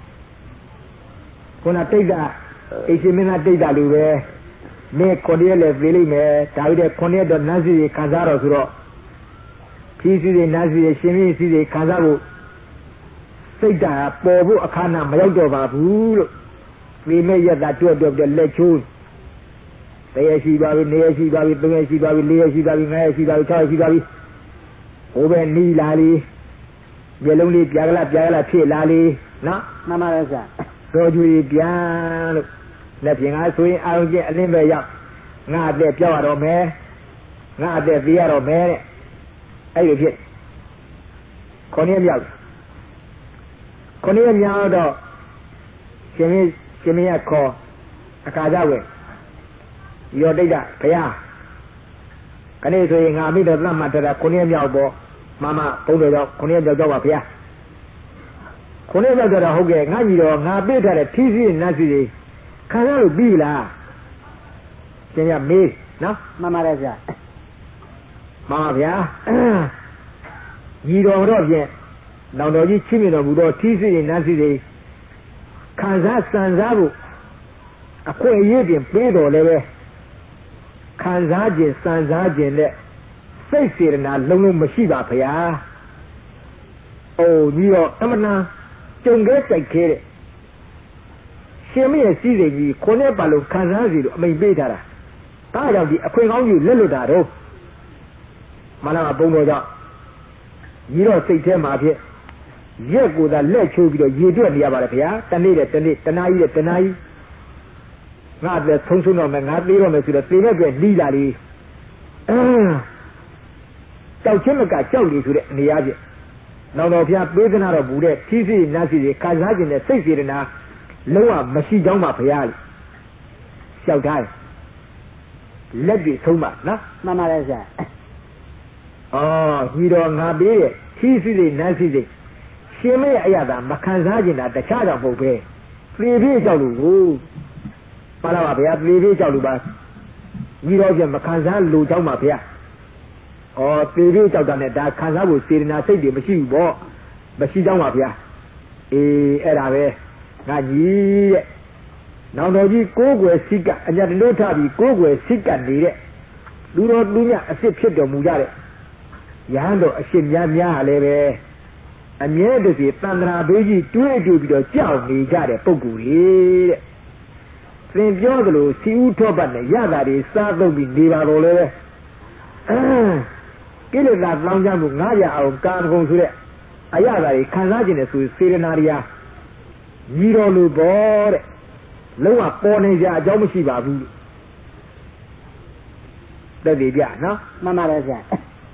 ခုနတိတ်တာအိရှင်မင်းသားတိတ်တာလူပဲမင်းခုနှစ်ရက်လည်းပြေးလိမ့်မယ်ဒါပြီးတဲ့ခုနှစ်ရက်တော့နတ်စီခံစားတော့ဆိုတော့ဖြီးစီတွေနတ်စီတွေရှင်မင်းစီတွေခံစားဖို့စိတ်ဓာတ်ပေါ်ဖို့အခါနာမရောက်တော့ပါဘူးလို့ပြေးမဲ့ရက်သာတွတ်တွတ်တဲ့လက်ချိုးတရရှိပါပြီနေရရှိပါပြီသုံးရရှိပါပြီလေးရရှိပါပြီငါးရရှိပါပြီခြောက်ရရှိပါပြီဟိုပဲနီးလာလေမျက်လုံးလေးပြာကလာပြာကလာဖြစ်လာလေနော်မှန်ပါရဲ့ဆရာတော်ကြွေပြန်လို့လက်ပြင်ကဆိုရင်အာရုံကျအလင်းပဲရောက်ငါအသက်ပြောက်ရတော့မယ်ငါအသက်သေးရတော့မယ်တဲ့အဲ့လိုဖြစ်ခொနည်းမြောက်ခொနည်းမြောက်တော့ရှင်မင်းရှင်မင်းကခေါ်အခါကြွယ်ရောတိတ်တာဘုရားခဏဆိုရင်ငါမိတော့သတ်မှတ်တာခொနည်းမြောက်ပေါ့မမဘုန်းတော်ကြောင့်ခொနည်းမြောက်ကြောက်ပါဘုရားခொနည်းမြောက်တော့ဟုတ်ကဲ့ငါကြီးတော့ငါပြစ်ထားတဲ့ထီးစီနတ်စီတွေခံရလို့ပြီလားရှင်ရမေးနော်မှန်ပါတယ်ဗျာမှန်ပါဗျာကြီးတော်တော့ဖြင့်နောင်တော်ကြီးချင်းမြတော်မူတော့ထီးစီနတ်စီတွေခံစားစံစားဖို့အခွင့်အရေးပြင်ပေးတော်လည်းပဲခံစားခြင်းစံစားခြင်းနဲ့စိတ်စေတနာလုံးလုံးမရှိပါဗျာ။အိုးကြီးတော့အမနာကြုံခဲ့စိုက်ခဲ့တဲ့ရှင်မရဲ့စီးစိမ်ကြီးခုနှစ်ပတ်လုံးခံစားစီလို့အမိန်ပေးထားတာ။ဒါကြောင့်ဒီအခွင့်ကောင်းကြီးလက်လွတ်တာတော့မနာဘုံတော်ကြောင့်ကြီးတော့စိတ်ထဲမှာဖြစ်ရက်ကိုသာလက်ချိုးပြီးတော့ရေတွက်နေရပါတယ်ဗျာ။တနေ့တဲ့တနေ့တနာကြီးတဲ့တနာကြီးငါလည်းဆုံးဆုံးတော့မယ်ငါသေးတော့မယ်ဆိုတော့သေမဲ့ပြလီးလာလေအင်းကြောက်ချင်းမကကြောက်လေဆိုတဲ့အနေအချင်းနောင်တော်ဘုရားပေးသနာတော်မူတဲ့ဖြီးစီနတ်စီတွေခံစားခြင်းနဲ့စိတ်စေတနာလုံးဝမရှိကြောင်းပါဘုရားလေလျှောက်ထားလက်တွေဆုံးပါနော်မှန်ပါတယ်ဆရာအော်ညီတော်ငါပေးရဲ့ဖြီးစီတွေနတ်စီတွေရှင်မရဲ့အရာသာမခံစားခြင်းတာတခြားကြောင့်မဟုတ်ပဲပြေပြေကြောက်လို့ကိုပါလာပါဗျာပြေပြေကြောက်လို့ပါညီတော်ပြန်မခံစားလို့ကြောင်းပါဗျာဩပြေပြေကြောက်တာနဲ့ဒါခံစားဖို့စေတနာစိတ်တွေမရှိဘူးပေါ့မရှိကြောင်းပါဗျာအေးအဲ့ဒါပဲငါကြီးတဲ့နောင်တော်ကြီးကိုးကွယ်စိတ်ကအညတလို့ထပြီးကိုးကွယ်စိတ်ကနေတဲ့လူတော်လူမြအစ်စ်ဖြစ်တော်မူကြတဲ့ရဟန်းတော်အရှင်များများလည်းပဲအမြဲတစေတန်ត្រာဘေးကြီးတွေးတွေ့ပြီးတော့ကြောက်နေကြတဲ့ပုဂ္ဂိုလ်ကြီးတဲ့သင်ပြောသလိုစီဥထောပတ်နဲ့ရတာတွေစားသုံးပြီးနေပါတော့လေကိလေသာတောင်းကြမှုငါရအောင်ကာမဂုဏ်ဆိုတဲ့အရသာတွေခံစားခြင်းနဲ့ဆိုစေရနာတွေဟာညီတော်လူပေါ်တဲ့လုံးဝပေါ်နေကြအကြောင်းမရှိပါဘူးတက်ပြီပြနော်မှန်ပါတယ်ဗျ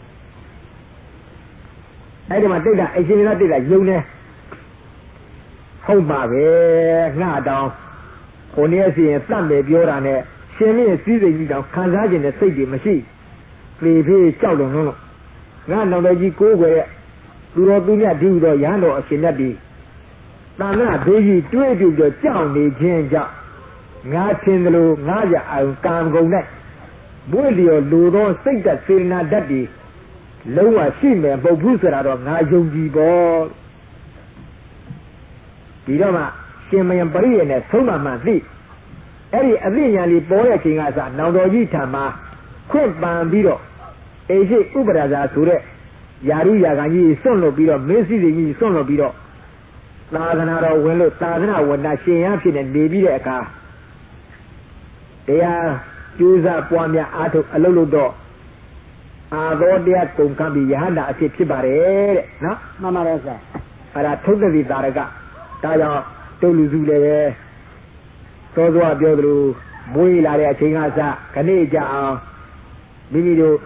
အဲ့ဒီမှာတိတ်တာအရှင်ကတိတ်တာယုံနေဟုတ်ပါပဲငါတောင်းကိုနေစီရင်တတ်တယ်ပြောတာနဲ့ရှင်မင်းစည်းစိမ်ကြီးတောင်ခံစားခြင်းနဲ့စိတ်တွေမရှိပြေပြေကြောက်တယ်လို့ငါနောင်တော်ကြီးကိုးကွယ်ရဲ့သူတော်သူမြတ်ဒီတော်ရဟန်းတော်အရှင်မြတ်ဒီတန်ခါဘေးကြီးတွေးပြီးတော့ကြောက်နေခြင်းကြောင့်ငါထင်သလိုငါရအောင်ကံကုန်နဲ့ဘွေလျော်လူသောစိတ်သက်စေနာတတ်ဒီလုံးဝရှိမယ်ပုပ်ဘူးဆိုတာတော့ငါယုံကြည်ပေါ့ဒီတော့မှရှင်မယံပရိယေနဲ့ဆုံးမမှန်သိအဲ့ဒီအသိဉာဏ်လေးပေါ်တဲ့ချိန်ကစနောင်တော်ကြီးထံမှာခွင့်ပန်ပြီးတော့အေရှိဥပဒါဇာဆိုတဲ့ယာရုယာခံကြီးစွန့်လွတ်ပြီးတော့မင်းစည်းစိမ်ကြီးစွန့်လွတ်ပြီးတော့သာသနာတော်ဝင်လို့သာသနာဝန္တာရှင်ရဖြစ်နေနေပြီးတဲ့အခါတရားကျိုးစားပွားများအားထုတ်အလုပ်လုပ်တော့အာသောတရားကုန်ကံပြီးယဟန္တာအဖြစ်ဖြစ်ပါတယ်တဲ့နော်မှန်ပါတယ်ဆရာအဲ့ဒါထုတ်တဲ့သာရကဒါကြောင့်တုတ်လူစုလည်းပဲသောသောပြောသလိုမွေးလာတဲ့အချိန်ကစခဏကြအောင်မိမိတို့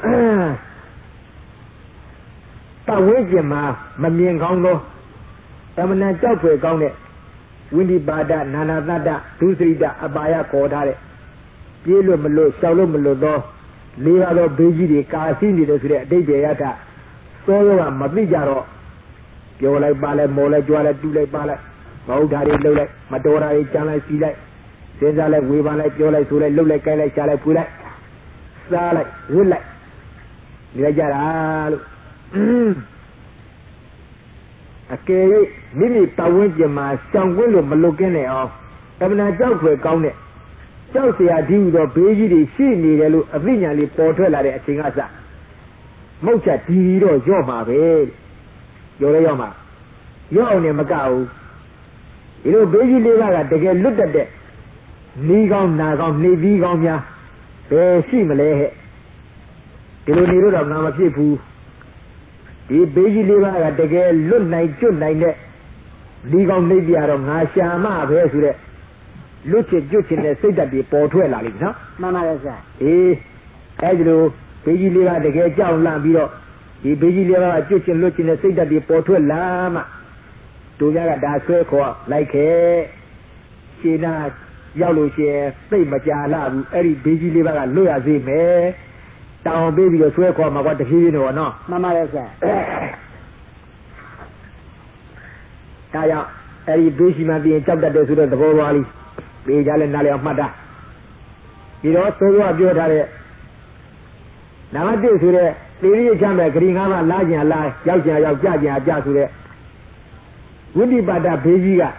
တဝိကျင်မှာမမြင်ကောင်းသောသမဏကြောက်ဖွယ်ကောင်းတဲ့ဝိန္ဒီပါဒနာနာတတဒုစရိတအပါယခေါ်ထားတဲ့ပြေးလို့မလို့ရှောက်လို့မလို့သောလေးပါးသောဘေးကြီးတွေကာစီးနေတယ်ဆိုတဲ့အတိတ်တွေရတာသောသောကမသိကြတော့ပြောလိုက်ပါလိုက်မော်လိုက်ကြွားလိုက်တူးလိုက်ပါလိုက်မဟုတ်တာတွေလှုပ်လိုက်မတော်တာတွေကြမ်းလိုက်စီးလိုက်စဉ်းစားလိုက်ဝေဖန်လိုက်ပြောလိုက်ဆိုလိုက်လှုပ်လိုက်ကိုင်းလိုက်ရှားလိုက်ဖွေးလိုက်စားလိုက်ဝတ်လိုက်နေလိုက်ကြတာလို့အကယ်၍မိမိပတ်ဝန်းကျင်မှာရှောင်ကွင်းလို့မလွတ်ကင်းနေအောင်အမှန်ကြောက်ဖွယ်ကောင်းတဲ့ကြောက်เสียဒီဟူသောဘေးကြီးတွေရှိနေတယ်လို့အသိဉာဏ်လေးပေါ်ထွက်လာတဲ့အချိန်ကစမုတ်ချက်ဒီတော့ရော့မှာပဲရော်လဲရော့မှာရော့အောင်နဲ့မကဘူးဒီလိုဘေးကြီးလေးကတကယ်လွတ်တတ်တဲ့နီးကောင်းနာကောင်းနှိပ်ပြီးကောင်းများဘယ်ရှိမလဲဟဲ့ဒီလိုနေလို့တော့ငါမဖြစ်ဘူးဒီဘေးကြီးလေးပါးကတကယ်လွတ်နိုင်ကျွတ်နိုင်တဲ့ဒီကောင်နှိပ်ပြတော့ငါရှာမပဲဆိုတဲ့လွတ်ချစ်ကျွတ်ချင်တဲ့စိတ်ဓာတ်တွေပေါ်ထွက်လာလိမ့်နော်မှန်ပါရဲ့ဆရာအေးအဲဒီလိုဘေးကြီးလေးပါးတကယ်ကြောက်လန့်ပြီးတော့ဒီဘေးကြီးလေးပါးကကျွတ်ချင်လွတ်ချင်တဲ့စိတ်ဓာတ်တွေပေါ်ထွက်လာမှတို့ကြကဒါဆွဲခေါ်လိုက်ခဲ့ရှင်းနာရောက်လို့ရှိရင်သိမကြလာဘူးအဲ့ဒီဘေးကြီးလေးပါးကလွတ်ရစေမယ်တောင်းပေးပြီးတော့ဆွဲခေါ်မှာကတဖြည်းဖြည်းတော့နော်မှန်ပါရဲ့ဆရာဒါကြောင့်အဲ့ဒီဘေးရှိမှပြင်ကြောက်တတ်တယ်ဆိုတဲ့သဘောပါလိဘေးကြလဲနားလည်အောင်မှတ်တာပြီးတော့သိုးရပြောထားတဲ့နံပါတ်တစ်ဆိုတဲ့သေရိချမ်းပဲဂရီငါးပါးလာကြလာရောက်ကြရောက်ကြကြကြဆိုတဲ့ဝိတိပါဒဘေးကြီးက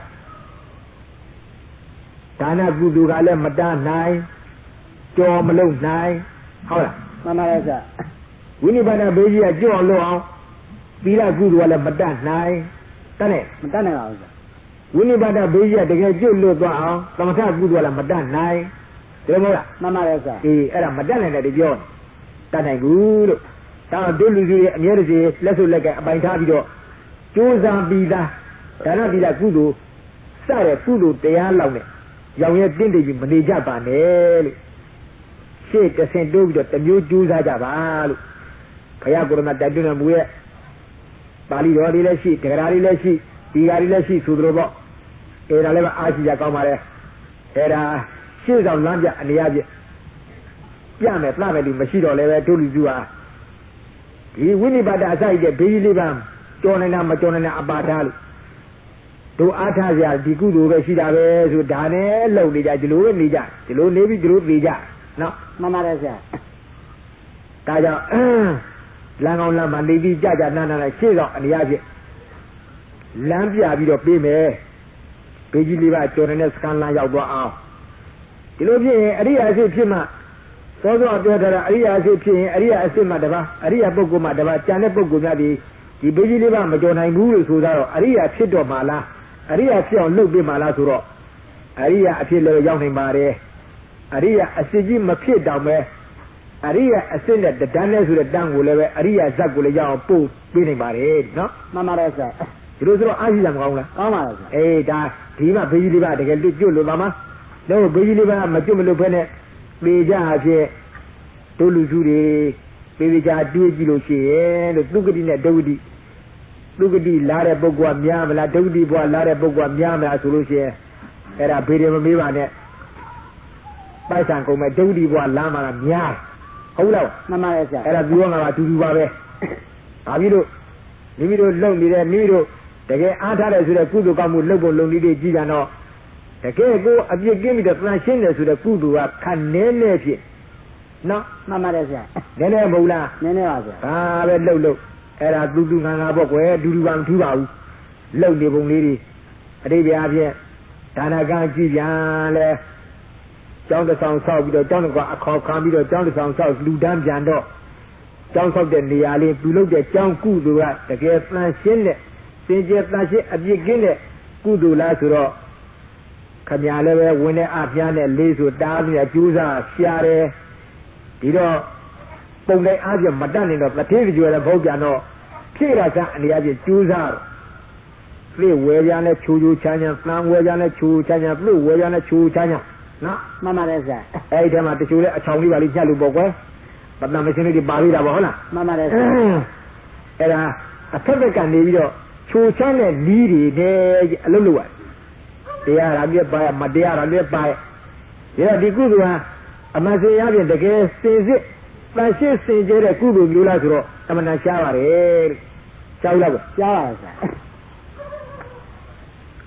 ဒါနကုသိုလ်ကလည်းမတားနိုင်ကြော်မလုံနိုင်ဟုတ်လားမှန်ပါရဲ့ဆရာဝိနိဗ္ဗာန်ဘေးကြီးကကြော့လို့အောင်သီလကုသိုလ်ကလည်းမတတ်နိုင်တတ်နဲ့မတတ်နိုင်ပါဘူးဆရာဝိနိဗ္ဗာန်ဘေးကြီးကတကယ်ကျွတ်လို့သွားအောင်သမထကုသိုလ်ကလည်းမတတ်နိုင်တယ်မဟုတ်လားမှန်ပါရဲ့ဆရာအေးအဲ့ဒါမတတ်နိုင်တယ်ပြောတတ်နိုင်ဘူးလို့ဒါတို့လူကြီးရဲ့အမြဲတည်းလက်စုပ်လက်ကအပိုင်ထားပြီးတော့ကြိုးစားပြီးသားဒါနသီလကုသိုလ်စတဲ့ကုသိုလ်တရားလောက်နဲ့ရောင်ရဲတင့်တယ်ကြီးမနေကြပါနဲ့လို့ရှေ့တဆင့်တိုးပြီးတော့တမျိုးကြိုးစားကြပါလို့ဘုရားကိုရမတိုက်တွန်းတော်မူရဲ့ပါဠိတော်လေးလည်းရှိတက္ကရာလေးလည်းရှိဒီဃာလေးလည်းရှိဆိုသလိုပေါ့အဲဒါလည်းအားရှိကြကောင်းပါလေအဲဒါရှေ့ဆောင်လမ်းပြအနေအချင်းပြမယ်ပြမယ်လူမရှိတော့လည်းပဲတို့လူစုဟာဒီဝိနိပါဒအစိုက်တဲ့ဘေးကြီးလေးပါကြော်နေတာမကြော်နေတာအပါထားလို့တို့အားထားကြဒီကုသိုလ်ပဲရှိတာပဲဆိုဒါနဲ့လုံနေကြဒီလိုပဲနေကြဒီလိုနေပြီးဒီလိုနေကြနော်မှန်ပါတယ်ဆရာဒါကြောင့်လမ်းကောင်းလမ်းမှာနေပြီးကြကြနာနာနဲ့ရှေ့ဆောင်အနေအချင်းလမ်းပြပြီးတော့ပြေးမယ်ဘေးကြီးလေးပါကြော်နေတဲ့စကန်လမ်းရောက်သွားအောင်ဒီလိုဖြစ်ရင်အရိယာအစစ်ဖြစ်မှသောသောပြောထားတာအရိယာအစစ်ဖြစ်ရင်အရိယာအစစ်မှတပါအရိယာပုဂ္ဂိုလ်မှတပါကျန်တဲ့ပုဂ္ဂိုလ်များဒီဒီဘေးကြီးလေးပါမကြော်နိုင်ဘူးလို့ဆိုတော့အရိယာဖြစ်တော့မှလားအရိယာဖြစ်အောင်လုပ်ပေးမှလားဆိုတော့အရိယာအဖြစ်လည်းရောက်နိုင်ပါတယ်အရိယာအစစ်ကြီးမဖြစ်တော့မဲအရိယာအစစ်နဲ့တန်းနဲ့ဆိုတဲ့တန်းကိုလည်းပဲအရိယာဇက်ကိုလည်းရအောင်ပို့ပေးနိုင်ပါတယ်နော်မှန်ပါတယ်ဆရာဒီလိုဆိုတော့အားရှိတာမကောင်းလားကောင်းပါလားဆရာအေးဒါဒီမှာဘေးကြီးလေးပါတကယ်လွတ်ကျွတ်လို့ပါမတော့ဘေးကြီးလေးပါမကျွတ်မလို့ဖဲနဲ့ပေကြအဖြစ်တို့လူစုတွေပေပေကြတွေးကြည့်လို့ရှိရင်လို့သုကတိနဲ့ဒုက္ခတိသုကတိလာတဲ့ပုဂ္ဂိုလ်ကများမလားဒုက္ခတိဘဝလာတဲ့ပုဂ္ဂိုလ်ကများမလားဆိုလို့ရှိရင်အဲ့ဒါဘေးတယ်မမေးပါနဲ့ပိုက်ဆံကုန်မဲ့ဒုက္ခတိဘဝလာမှာများဟုတ်လားမှန်ပါရဲ့ဆရာအဲ့ဒါပြောရမှာအတူတူပါပဲဘာဖြစ်လို့မိမိတို့လုံနေတဲ့မိမိတို့တကယ်အားထားတယ်ဆိုတဲ့ကုသိုလ်ကောင်းမှုလုပ်ဖို့လုံနေတဲ့ကြည်ကြတော့တကယ်ကိုအပြစ်ကင်းပြီးတော့သန့်ရှင်းတယ်ဆိုတဲ့ကုသိုလ်ကခက်နေနေဖြစ်နော်မှန်ပါတယ်ဆရာနည်းနည်းမဟုတ်လားနည်းနည်းပါဆရာဒါပဲလှုပ်လှုပ်အဲ့ဒါသူသူငါငါပေါ့ကွယ်ဒူဒူပါမထူးပါဘူးလှုပ်နေပုံလေးတွေအတိတ်ပြားဖြင့်ဒါနကံကြည့်ပြန်လဲကျောင်းတစ်ဆောင်ဆောက်ပြီးတော့ကျောင်းတစ်ကွာအခေါ်ခံပြီးတော့ကျောင်းတစ်ဆောင်ဆောက်လူတန်းပြန်တော့ကျောင်းဆောက်တဲ့နေရာလေးပြုလုပ်တဲ့ကျောင်းကုသိုလ်ကတကယ်သန့်ရှင်းတဲ့စင်ကြယ်သန့်ရှင်းအပြစ်ကင်းတဲ့ကုသိုလ်လားဆိုတော့ခမညာလည်းပဲဝင်တဲ့အပြားနဲ့လေးဆိုတားပြီးကြိုးစားရှားတယ်ဒီတော့ပုံတိုင်းအားဖြင့်မတတ်နိုင်တော့တတိယကျွဲလည်းဘုတ်ပြန်တော့ဖြည့်ရစအနေအချင်းကြိုးစားတော့ပြည့်ဝဲကြနဲ့ချူချူချမ်းချမ်းသံဝဲကြနဲ့ချူချမ်းချမ်းပြည့်ဝဲကြနဲ့ချူချမ်းချမ်းနော်မှန်ပါတယ်ဆရာအဲ့ဒီထဲမှာတချို့လည်းအချောင်လေးပါလိညှက်လို့ပေါ့ကွယ်ပတ္တမရှင်လေးတွေပါလိတာပေါ့ဟုတ်လားမှန်ပါတယ်ဆရာအဲ့ဒါအထက်ဘက်ကနေပြီးတော့ချူချမ်းတဲ့လီးတွေနဲ့အလုပ်လုပ်ရတယ်တရားရမြတ်ပါမတရားရမြတ်ပါရဲ့ဒီကုသိုလ်ဟာအမှန်စင်ရပြင်တကယ်စင်စစ်တန်ရှင်းစင်ကြဲတဲ့ကုသိုလ်မျိုးလားဆိုတော့အမှန်တန်ရှားပါတယ်တဲ့ရှားလားကွရှားပါဆရာ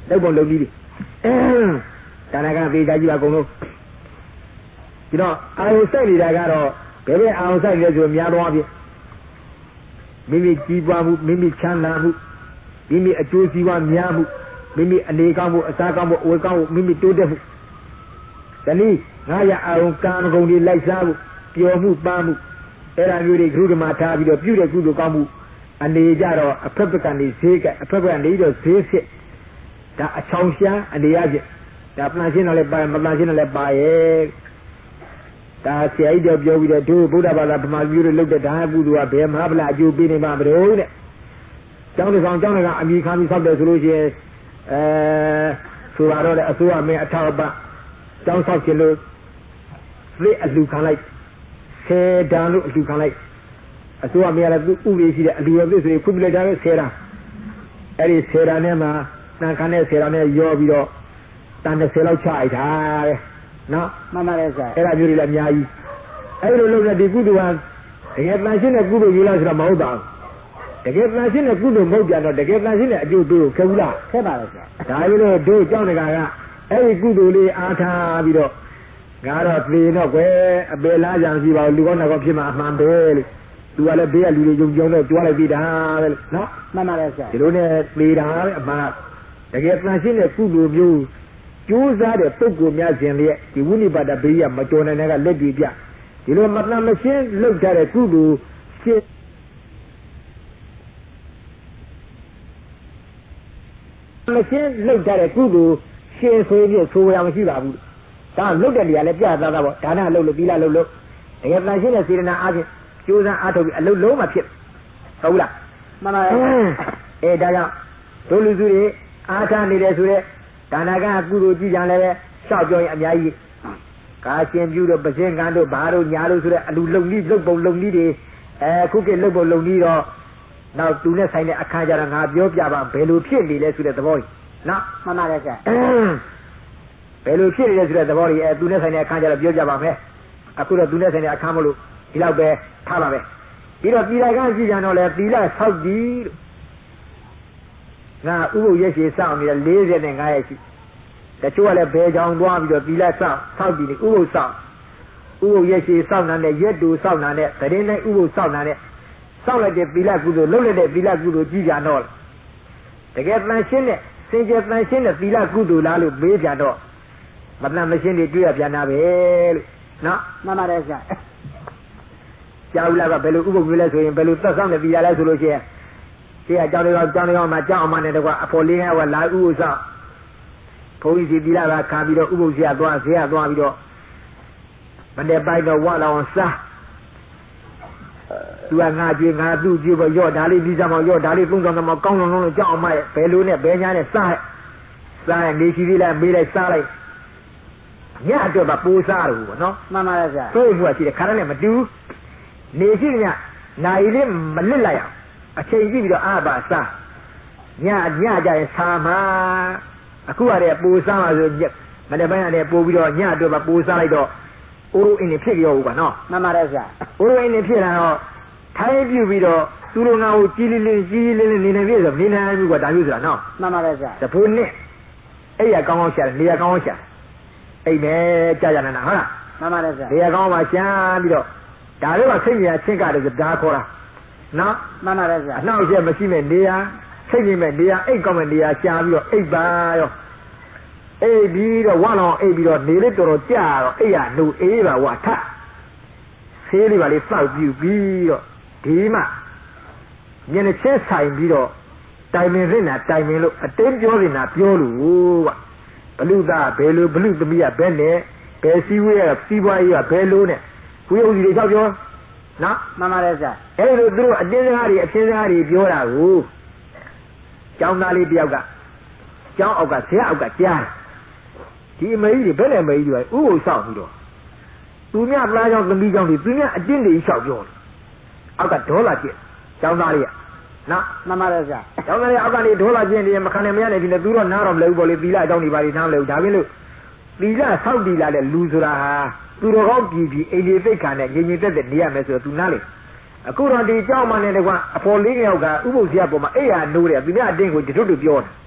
လောက်ပုံလုံးကြီးဒါနကသေးကြကြီးပါကုန်လို့ဒီတော့အာယုစိုက်နေတာကတော့ဘယ်ဘက်အာယုစိုက်လဲဆိုများတော့ဖြင့်မိမိကြီးပွားမှုမိမိချမ်းသာမှုမိမိအကျိုးစီးပွားများမှုမိမိအနေကောင်းမှုအစားကောင်းမှုအဝတ်ကောင်းမှုမိမိတိုးတက်မှုတနည်းငါရအာယုကာမဂုဏ်တွေလိုက်စားမှုပျော်မှုပန်းမှုအဲ့ဒါမျိုးတွေဂရုဓမ္မထားပြီးတော့ပြုတဲ့ကုသိုလ်ကောင်းမှုအနေကြတော့အဖက်ဖက်ကနေဈေးကအဖက်ဖက်ကနေတော့ဈေးစစ်ဒါအချောင်ရှားအနေရချက်ဒါပဏာရှင်းတော့လည်းပါမပဏာရှင်းတော့လည်းပါရဲ့ဒါဆရာကြီးတော့ပြောပြီးတော့တို့ဗုဒ္ဓဘာသာဗမာပြည်တို့လုပ်တဲ့ဒါကုသိုလ်ကဘယ်မဟာဗလာအကျိုးပေးနေမှာမလို့တဲ့ကျောင်းတစ်ဆောင်ကျောင်းတစ်ကအမိခံပြီးဆောက်တယ်ဆိုလို့ရှိရင်အဲဆိုတော့တဲ့အစိုးရမင်းအထောက်အပံ့ကျောင်းဆောက်ခြင်းလို့သိအလူခံလိုက်ဆယ်တန်လို့အလူခံလိုက်အစိုးရမင်းလည်းသူဥပဒေရှိတဲ့အလူရသိဆိုရင်ခုပြလိုက်တာပဲဆယ်တန်အဲ့ဒီဆယ်တန်နဲ့မှာတန်ခမ်းတဲ့ဆယ်တန်နဲ့ရောပြီးတော့တန်တစ်ဆယ်လောက်ချလိုက်တာတဲ့နော်မှန်ပါတယ်ဆရာအဲ့ဒါမျိုးတွေလည်းအများကြီးအဲ့လိုလုပ်တဲ့ဒီကုသိုလ်ကတကယ်တန်ရှင်းတဲ့ကုသိုလ်ယူလားဆိုတော့မဟုတ်ပါဘူးတကယ်တန်ရှင်းတဲ့ကုသိုလ်မဟုတ်ကြတော့တကယ်တန်ရှင်းတဲ့အကျိုးတို့ခဲဘူးလားခဲပါလေဆရာဒါပြီးတော့တို့ကြောင်းတကာကအဲ့ဒီကုသိုလ်လေးအားထားပြီးတော့ငါတော့သေတော့ကွယ်အပေလားကြံစီပါလူကောင်းတော့ဖြစ်မှာအမှန်ပဲလို့သူကလည်းဘေးကလူတွေယုံကြည်တော့ကြွားလိုက်ပြီးတာပဲလို့နော်မှန်ပါတယ်ဆရာဒီလိုနဲ့သေတာပဲအမှန်တကယ်တန်ရှင်းတဲ့ကုသိုလ်မျိုးကျိုးစားတဲ့ပုဂ္ဂိုလ်များရှင်လျက်ဒီဝိနိပါဒဘေးရမတော်နိုင်တဲ့ကလက်တွေပြဒီလိုမတန်မရှင်းလောက်ထားတဲ့ကုသိုလ်ရှင်းမရှင်းလောက်ထားတဲ့ကုသိုလ်ရှင်းဆိုပြီးဆိုရမရှိပါဘူးဒါလုတ်တဲ့နေရာလည်းပြသားသားပေါ့ဒါနလုတ်လို့ပြီးလားလုတ်လို့တကယ်တန်ရှင်းတဲ့စေတနာအားဖြင့်ကျိုးစားအားထုတ်ပြီးအလုတ်လုံးမှဖြစ်ဟုတ်လားမှန်ပါရဲ့အဲဒါကြောင့်ဒုလူစုတွေအားထားနေတယ်ဆိုတဲ့ဒါနကကုသိုလ်ကြည့်ကြလည်းရှောက်ပြောရင်အများကြီးကာရှင်ပြုတို့ပစင်ကံတို့ဘာတို့ညာတို့ဆိုတဲ့အလူလုံကြီးလုံပုံလုံကြီးတွေအဲခုကလုံပုံလုံကြီးတော့နောက်သူနဲ့ဆိုင်တဲ့အခါကျတော့ငါပြောပြပါဘယ်လိုဖြစ်နေလဲဆိုတဲ့သဘောကြီးနော်မှန်ပါတယ်ဆရာဘယ်လိုဖြစ်နေလဲဆိုတဲ့သဘောကြီးအဲသူနဲ့ဆိုင်တဲ့အခါကျတော့ပြောပြပါမယ်အခုတော့သူနဲ့ဆိုင်တဲ့အခါမလို့ဒီလောက်ပဲထားပါပဲပြီးတော့ပြည်တိုင်းကကြည့်ကြတော့လေသီလဆောက်တည်လို့ငါဥပုပ်ရက်ရှည်စောင့်နေတယ်၄၅ရက်ရှိတချို့ကလည်းဘယ်ကြောင်သွားပြီးတော့သီလစောင့်ဆောက်တည်နေဥပုပ်စောင့်ဥပုပ်ရက်ရှည်စောင့်နေတဲ့ရက်တူစောင့်နေတဲ့တရင်တိုင်းဥပုပ်စောင့်နေတဲ့စောင့်လိုက်တဲ့သီလကုသိုလ်လုပ်လိုက်တဲ့သီလကုသိုလ်ကြည့်ကြတော့တကယ်တန်ရှင်းတဲ့စင်ကြယ်တန်ရှင်းတဲ့သီလကုသိုလ်လားလို့မေးကြတော့မတန်မရှင်းတွေတွေ့ရပြန်တာပဲလို့နော်မှန်ပါတယ်ဆရာကြောက်လာကဘယ်လိုဥပုပ်မျိုးလဲဆိုရင်ဘယ်လိုသက်ဆောင်တဲ့သီလလဲဆိုလို့ရှိရင်ဒီအကြောင်းတွေကကြောင်းတွေကမှကြောင်းအမှနဲ့တကွာအဖော်လေးကလာဥပုပ်ဆောင်ဘုန်းကြီးစီသီလကခါပြီးတော့ဥပုပ်ဆရာသွားဆရာသွားပြီးတော့မနေ့ပိုင်းတော့ဝါလောင်စားသူကငါကြွေငါသူ့ကြွေပေါ်ရော့ဒါလေးပြီးစားမောရော့ဒါလေးသုံးဆောင်တော့မကောင်းလုံးလုံးကြောက်အောင်မရဲ့ဘယ်လိုနဲ့ဘယ်ညာနဲ့စားစားရနေရှိသေးလားမေးလိုက်စားလိုက်ညအတွက်ပါပိုးစားတယ်ဘောနော်မှန်ပါရဲ့ဆရာဆိုးဘူးကရှိတယ်ခါရနဲ့မတူနေရှိညနိုင်လေးမလစ်လိုက်အောင်အချိန်ကြည့်ပြီးတော့အာပါစားညညကြရင်ဆာမှာအခုကတည်းကပိုးစားမှာဆိုမနေ့ပိုင်းကတည်းကပိုးပြီးတော့ညအတွက်ပါပိုးစားလိုက်တော့အိုးအင်းနေဖြစ်ရောဘူးကနော်မှန်ပါတယ်ဆရာအိုးအင်းနေဖြစ်လာတော့ထိုင်းပြပြီးတော့သူတို့ငါ့ကိုကြီးလေးလေးကြီးလေးလေးနေနေပြီဆိုနေနေပြီကဒါမျိုးဆိုတာနော်မှန်ပါတယ်ဆရာတဖိုးနဲ့အဲ့ရကောင်းကောင်းရှာတယ်နေရကောင်းကောင်းရှာအိမ်ပဲကြာကြာနာနာဟုတ်လားမှန်ပါတယ်ဆရာနေရကောင်းမှရှာပြီးတော့ဒါလေးကစိတ်ညာချင်းကတည်းကဒါခေါ်တာနော်မှန်ပါတယ်ဆရာအနောက်ကျမရှိမဲ့နေရစိတ်ကြီးမဲ့နေရအိတ်ကောင်းမဲ့နေရရှာပြီးတော့အိတ်ပါရောအိပ်ပြီးတော့ဝါလောင်အိပ်ပြီးတော့နေလေးတော်တော်ကြာတော့အိပ်ရနှုတ်အေးပါဝါထဆေးလေးပါလေးစောက်ပြူပြီးတော့ဒီမှမျက်နှာချင်းဆိုင်ပြီးတော့တိုင်ပင်စင်တာတိုင်ပင်လို့အတင်းပြောနေတာပြောလို့ကဘလူသားဘယ်လိုဘလူသမီးကဘယ်နဲ့ဘယ်စည်းဝေးရစီးပွားရေးကဘယ်လိုနဲ့ဝေးဦးကြီးတွေချောက်ပြောနော်မှန်ပါတယ်ဆရာအဲ့လိုသူတို့အတင်းစကားတွေအပြင်းစကားတွေပြောတာကိုကျောင်းသားလေးတယောက်ကကျောင်းအောက်ကဆရာအောက်ကကြားဒီအမေကြီးတွေဘယ်နဲ့အမေကြီးတွေဥပုပ်ဆောက်ပြီးတော့သူမြသားကြောင့်သမီးကြောင့်ဒီသူမြအတင်းတွေလျှောက်ပြောတယ်အောက်ကဒေါ်လာကျစ်ကျောင်းသားလေးကနော်မှန်ပါတယ်ဆရာကျောင်းသားလေးအောက်ကနေဒေါ်လာကျစ်နေမခံနိုင်မရနိုင်ဒီလေသူတော့နားတော့မလဲဘူးပေါ့လေသီလအကြောင်းတွေပါလေနားမလဲဘူးဒါပြင်လို့သီလဆောက်တည်လာတဲ့လူဆိုတာဟာသူတော်ကောင်းပြည်ပြည်အိမ်ကြီးသိက္ခာနဲ့ငြိမ်ငြိမ်သက်သက်နေရမယ်ဆိုတော့သူနားလေအခုတော့ဒီကျောင်းမနဲ့တကွာအဖော်လေးယောက်ကဥပုပ်ဆရာပေါ်မှာအဲ့ရနိုးတယ်သူမြအတင်းကိုတထွတ်တူပြောတယ်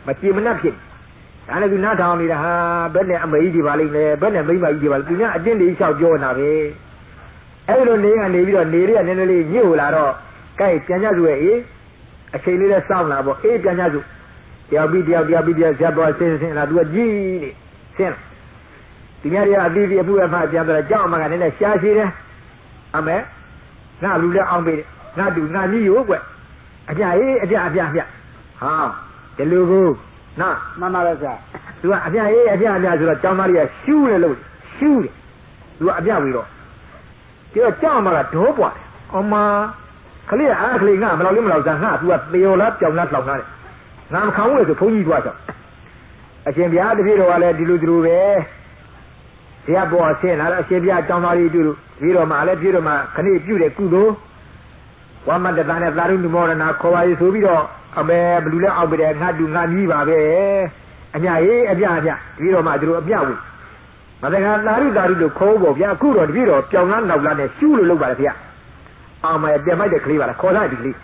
မကြည်မနှက်ဖြစ်ဒါနဲ့သူနားထောင်နေတာဟာဘယ်နဲ့အမေကြီးဒီပါလိမ့်လဲဘယ်နဲ့မိမကြီးဒီပါလိမ့်သူများအတင်းလေးလျှောက်ပြောနေတာပဲအဲ့လိုနေကနေပြီးတော့နေရနည်းနည်းလေးညှို့လာတော့ကဲပြန်ကြစုရဲ့အေးအချိန်လေးနဲ့စောင့်လာပေါ့အေးပြန်ကြစုတယောက်ပြီးတယောက်တယောက်ပြီးတယောက်ဇက်ပေါ်ဆင်းဆင်းလာသူကကြီးနေဆင်းဒီများတွေကအတီးတီးအပူအဖပြန်တော့ကြောက်အမကနည်းနည်းရှားရှိတယ်အမေငါလူလဲအောင်ပေးငါတူငါကြီးရိုးကွအပြအေးအပြအပြအပြဟာဒီလူကိုနော်မှန်ပါလားဆရာသူကအပြအေးအပြအပြဆိုတော့ကျောင်းသားတွေကရှူးတယ်လို့ရှူးတယ်သူကအပြဝေတော့ကျတော့ကြောက်အမကဒေါပွားတယ်အမခလေးအားခလေးငါမလောက်လေးမလောက်စားငါသူကသေော်လားပြောင်းလားလောင်လားတဲ့ငါမခေါင်းလို့ဆိုဘုန်းကြီးသွားတော့အရှင်ဘုရားတပည့်တော်ကလည်းဒီလိုဒီလိုပဲဆရာပေါ်ဆင်းလာတော့အရှင်ဘုရားကျောင်းသားလေးတူလို့ဒီတော်မှာလည်းပြည့်တော်မှာခဏပြုတဲ့ကုသိုလ်ဝါမတ္တတာနဲ့သာရုဏမောရဏခေါ်ပါရေးဆိုပြီးတော့အမေဘလူလဲအောက်ပြတဲ့ငါတူငါမြည်ပါပဲအမြရေးအပြအပြဒီတော်မှာဒီလိုအပြဝေမတကသာရုသာရုလို့ခေါ်ဖို့ဗျာအခုတော့တပည့်တော်ပြောင်းလားနောက်လားနဲ့ရှူးလို့လုပ်ပါလေဗျာအောင်မယ်ပြန်မိုက်တဲ့ကလေးပါလားခေါ်ထားဒီကလေး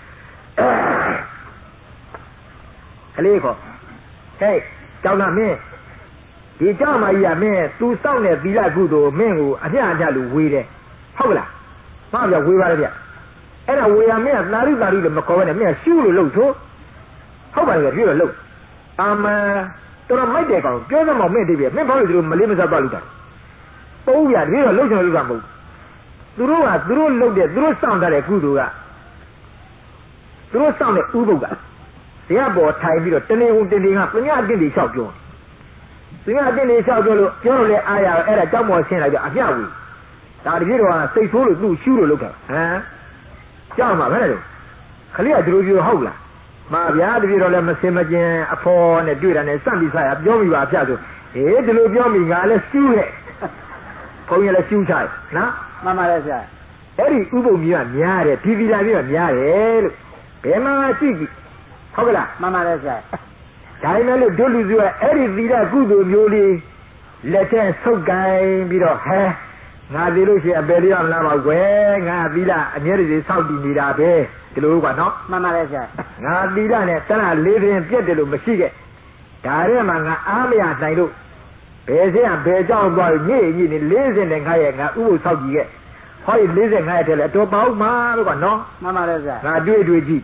ကလေးခေါ်ဟဲ့ကျောင်းသားမင်းဒီเจ้าမကြီးကမင်းသူစောင့်တဲ့သီလကုသိုလ်မင်းကိုအပြအပြလို့ဝေးတယ်ဟုတ်လားမှန်ပြဝေးပါလေဗျအဲ့ဒါဝေးရမင်းကသာရိသာရိလို့မခေါ်ဘဲနဲ့မင်းကရှူးလို့လုပ်ဆိုဟုတ်ပါလေပြည့်တော့လုပ်အာမန်တော်တော်မိုက်တယ်ကောင်ပြောစမ်းမမင်းတည်းပြမင်းဘာလို့ဒီလိုမလေးမစားပါလို့တာပုံးပြတည်းတော့လုပ်ချင်လို့လုပ်တာမဟုတ်သူတို့ကသူတို့လုပ်တဲ့သူတို့စောင့်တဲ့ကုသိုလ်ကသူတို့စောင့်တဲ့ဥပုပ်ကတရားပေါ်ထိုင်ပြီးတော့တနေဦးတင်တင်ကပညာအတင်းတွေလျှောက်ပြောပညာအတင်းတွေလျှောက်ပြောလို့ပြောလို့လဲအားရအဲ့ဒါကြောက်မော်ဆင်းလိုက်တော့အပြဝေဒါတပြည့်တော့စိတ်ဆိုးလို့သူ့ရှူးလို့လုပ်တာဟမ်ကြောက်မှာပဲလေခလေးကဒီလိုပြောဟုတ်လားမှာဗျာတပြည့်တော့လဲမစင်မကျင်အဖော်နဲ့တွေ့တာနဲ့စန့်ပြီးစားရပြောမိပါအပြဆိုဟေးဒီလိုပြောမိငါလဲရှူးရဲ့ဘုန်းကြီးလည်းရှူးချတယ်နော်မှန်ပါလေဆရာအဲ့ဒီဥပုပ်ကြီးကများတယ်ဒီဗီလာကြီးကများတယ်လို့ဘယ်မှာရှိကြည့်ဟုတ်ကလားမှန်ပါလေဆရာဒါပေမဲ့လို့ဒုလူစုကအဲ့ဒီသီလကုသိုလ်မျိုးလေးလက်ထဲဆုပ်ကိုင်းပြီးတော့ဟဲငါသေးလို့ရှိရင်အပယ်လေးရမလားပါကွယ်ငါသီလအမြဲတည်းစောင့်တည်နေတာပဲဒီလိုကွာနော်မှန်ပါလေဆရာငါသီလနဲ့တဏှာလေးပင်ပြတ်တယ်လို့မရှိခဲ့ဒါရဲမှာငါအားမရနိုင်လို့ဘယ်စင်းဘယ်ကြောင့်သွားညစ်ညစ်နေလေးစင်းနဲ့ငါရဲ့ငါဥပုပ်ဆောက်ကြည့်ခဲ့ဟောဒီလေးစင်းငါရဲ့ထဲလဲအတော်ပေါင်းမှာလို့ကွာနော်မှန်ပါလေဆရာငါတွေ့တွေ့ကြည့်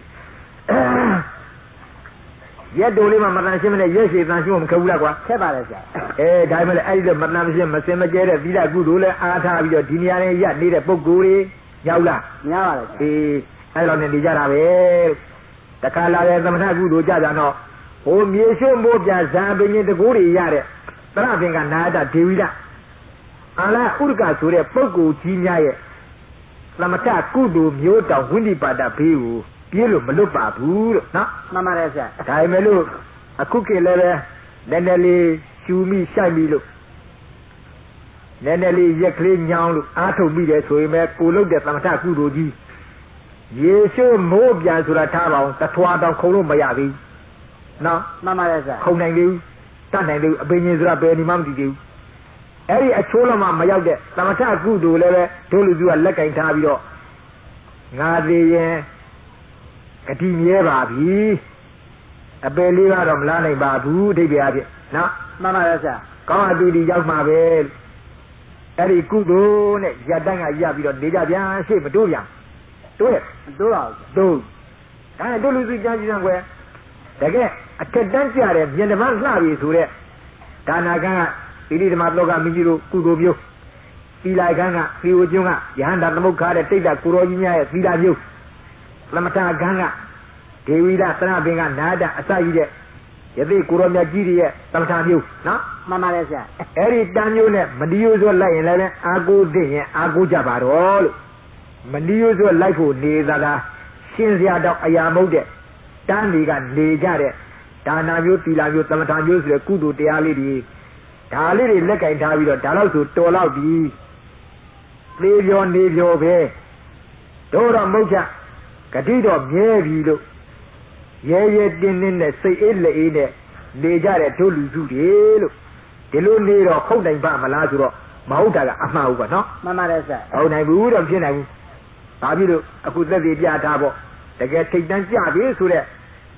ရက်တိုလေးမှမတန်ရှင်းမနဲ့ရက်ရှည်တန်ရှင်းမခဘူးလားကွာဆက်ပါလေဆရာအဲဒါမှလည်းအဲ့ဒီလိုမတန်ရှင်းမစင်မကျဲတဲ့သီလကုသိုလ်လဲအားထားပြီးတော့ဒီနေရာနဲ့ရက်နေတဲ့ပုဂ္ဂိုလ်တွေရောက်လားများပါလေအေးအဲ့လိုနဲ့နေကြတာပဲတခါလာတဲ့သမထကုသိုလ်ကြကြတော့ဟိုမြေရှုံမိုးပြဇာပင်ကြီးတကူတွေရတဲ့သရပင်ကနာယတဒေဝီလအာလဥဒကဆိုတဲ့ပုဂ္ဂိုလ်ကြီးများရဲ့သမထကုသိုလ်မျိုးတောင်ဝိနိပါဒဘေးကိုပြေးလို့မလွတ်ပါဘူးလို့နော်မှန်ပါတယ်ဆရာဒါပေမဲ့လို့အခုခေတ်လည်းပဲနည်းနည်းလေးရှူမိရှိုက်မိလို့နည်းနည်းလေးရက်ကလေးညောင်းလို့အားထုတ်မိတယ်ဆိုရင်ပဲကိုလုတ်တဲ့သမထကုသိုလ်ကြီးရေရှုမိုးပြန်ဆိုတာထားပါအောင်တထွာတောင်ခုံလို့မရသေးနော်မှန်ပါတယ်ဆရာခုံနိုင်သေးဘူးတတ်နိုင်သေးဘူးအပင်ကြီးဆိုတာဘယ်နေမှမသိသေးဘူးအဲ့ဒီအချိုးလုံးမှမရောက်တဲ့သမထကုသိုလ်လည်းပဲဒုလူစုကလက်ကင်ထားပြီးတော့ငါသေးရင်ကတိမြဲပါပြီအပယ်လေးကတော့မလားနိုင်ပါဘူးအဓိပ္ပာယ်အဖြစ်နော်မှန်ပါရဲ့ဆရာကောင်းအတူတူရောက်မှာပဲအဲ့ဒီကုသိုလ်နဲ့ရတန်းကရပြီးတော့နေကြပြန်ရှေ့မတိုးပြန်တိုးရတိုးပါဦးတိုးဒါနဲ့တို့လူစုကြားကြည့်စမ်းကွယ်တကယ်အထက်တန်းကြတဲ့မြင်ဓမ္မလှပြီဆိုတဲ့ဒါနာကံကပိဋိဓမ္မလောကမင်းကြီးတို့ကုသိုလ်မျိုးသီလကံကသီဝကျွန်းကယဟန္တာသမုခ္ခါတဲ့တိတ်တကိုရောကြီးများရဲ့သီလမျိုးသမထကံကဒေဝီလသရပင်ကနာဒအစကြီးတဲ့ယသိကိုရောမြတ်ကြီးရဲ့သမထမျိုးနော်မှန်ပါလေဆရာအဲ့ဒီတန်မျိုးနဲ့မဒီယိုဆိုလိုက်ရင်လည်းအာကိုသိရင်အာကိုကြပါတော့လို့မဒီယိုဆိုလိုက်ဖို့နေသလားရှင်းစရာတော့အရာမဟုတ်တဲ့တန်းတွေကနေကြတဲ့ဒါနာမျိုးသီလမျိုးသမထမျိုးဆိုတဲ့ကုသိုလ်တရားလေးတွေဒါလေးတွေလက်ကင်ထားပြီးတော့ဒါတော့ဆိုတော်တော့ပြီသေပြောနေပြောပဲတို့တော့မဟုတ်ချဂတိတော့မြဲပြီလို့ရဲရဲတင်းတင်းနဲ့စိတ်အေးလက်အေးနဲ့နေကြတဲ့တို့လူစုတွေလို့ဒီလိုနေတော့ခုတ်နိုင်ပါမလားဆိုတော့မဟုတ်တာကအမှားဘူးပေါ့နော်မှန်ပါတယ်ဆရာဟုတ်နိုင်ဘူးတော့ဖြစ်နိုင်ဘူးဘာဖြစ်လို့အခုသက်သေပြထားပေါ့တကယ်ထိတ်တန်းကြပြီဆိုတဲ့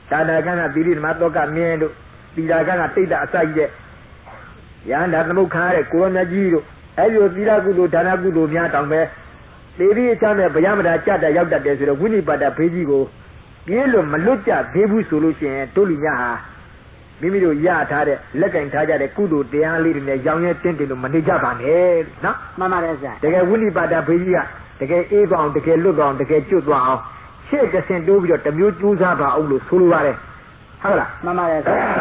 ဒါနာကကသီရိဓမ္မသောကမြင်းတို့သီလာကကတိတ်တအစိုက်တဲ့ယန္တာသမုခါတဲ့ကိုရောမြတ်ကြီးတို့အဲ့ဒီသီလကုသိုလ်ဒါနကုသိုလ်များတောင်ပဲသေပြီးအချမ်းနဲ့ဗျာမတာကြတဲ့ရောက်တတ်တယ်ဆိုတော့ဝိနိပါဒဖေးကြီးကိုပြင်းလို့မလွတ်ကြသေးဘူးဆိုလို့ရှိရင်တို့လူများဟာမိမိတို့ရထားတဲ့လက်ကင်ထားကြတဲ့ကုသိုလ်တရားလေးတွေနဲ့ရောင်ရဲတင်းတင်းလို့မနေကြပါနဲ့နော်မှန်ပါတယ်ဆရာတကယ်ဝိနိပါဒဖေးကြီးကတကယ်အေးသွားအောင်တကယ်လွတ်သွားအောင်တကယ်ကျွတ်သွားအောင်ရှေ့တစ်ဆင့်တိုးပြီးတော့တမျိုးကြိုးစားပါအောင်လို့ဆိုလိုပါတယ်ဟုတ်လားမှန်ပါတယ်ဆရာ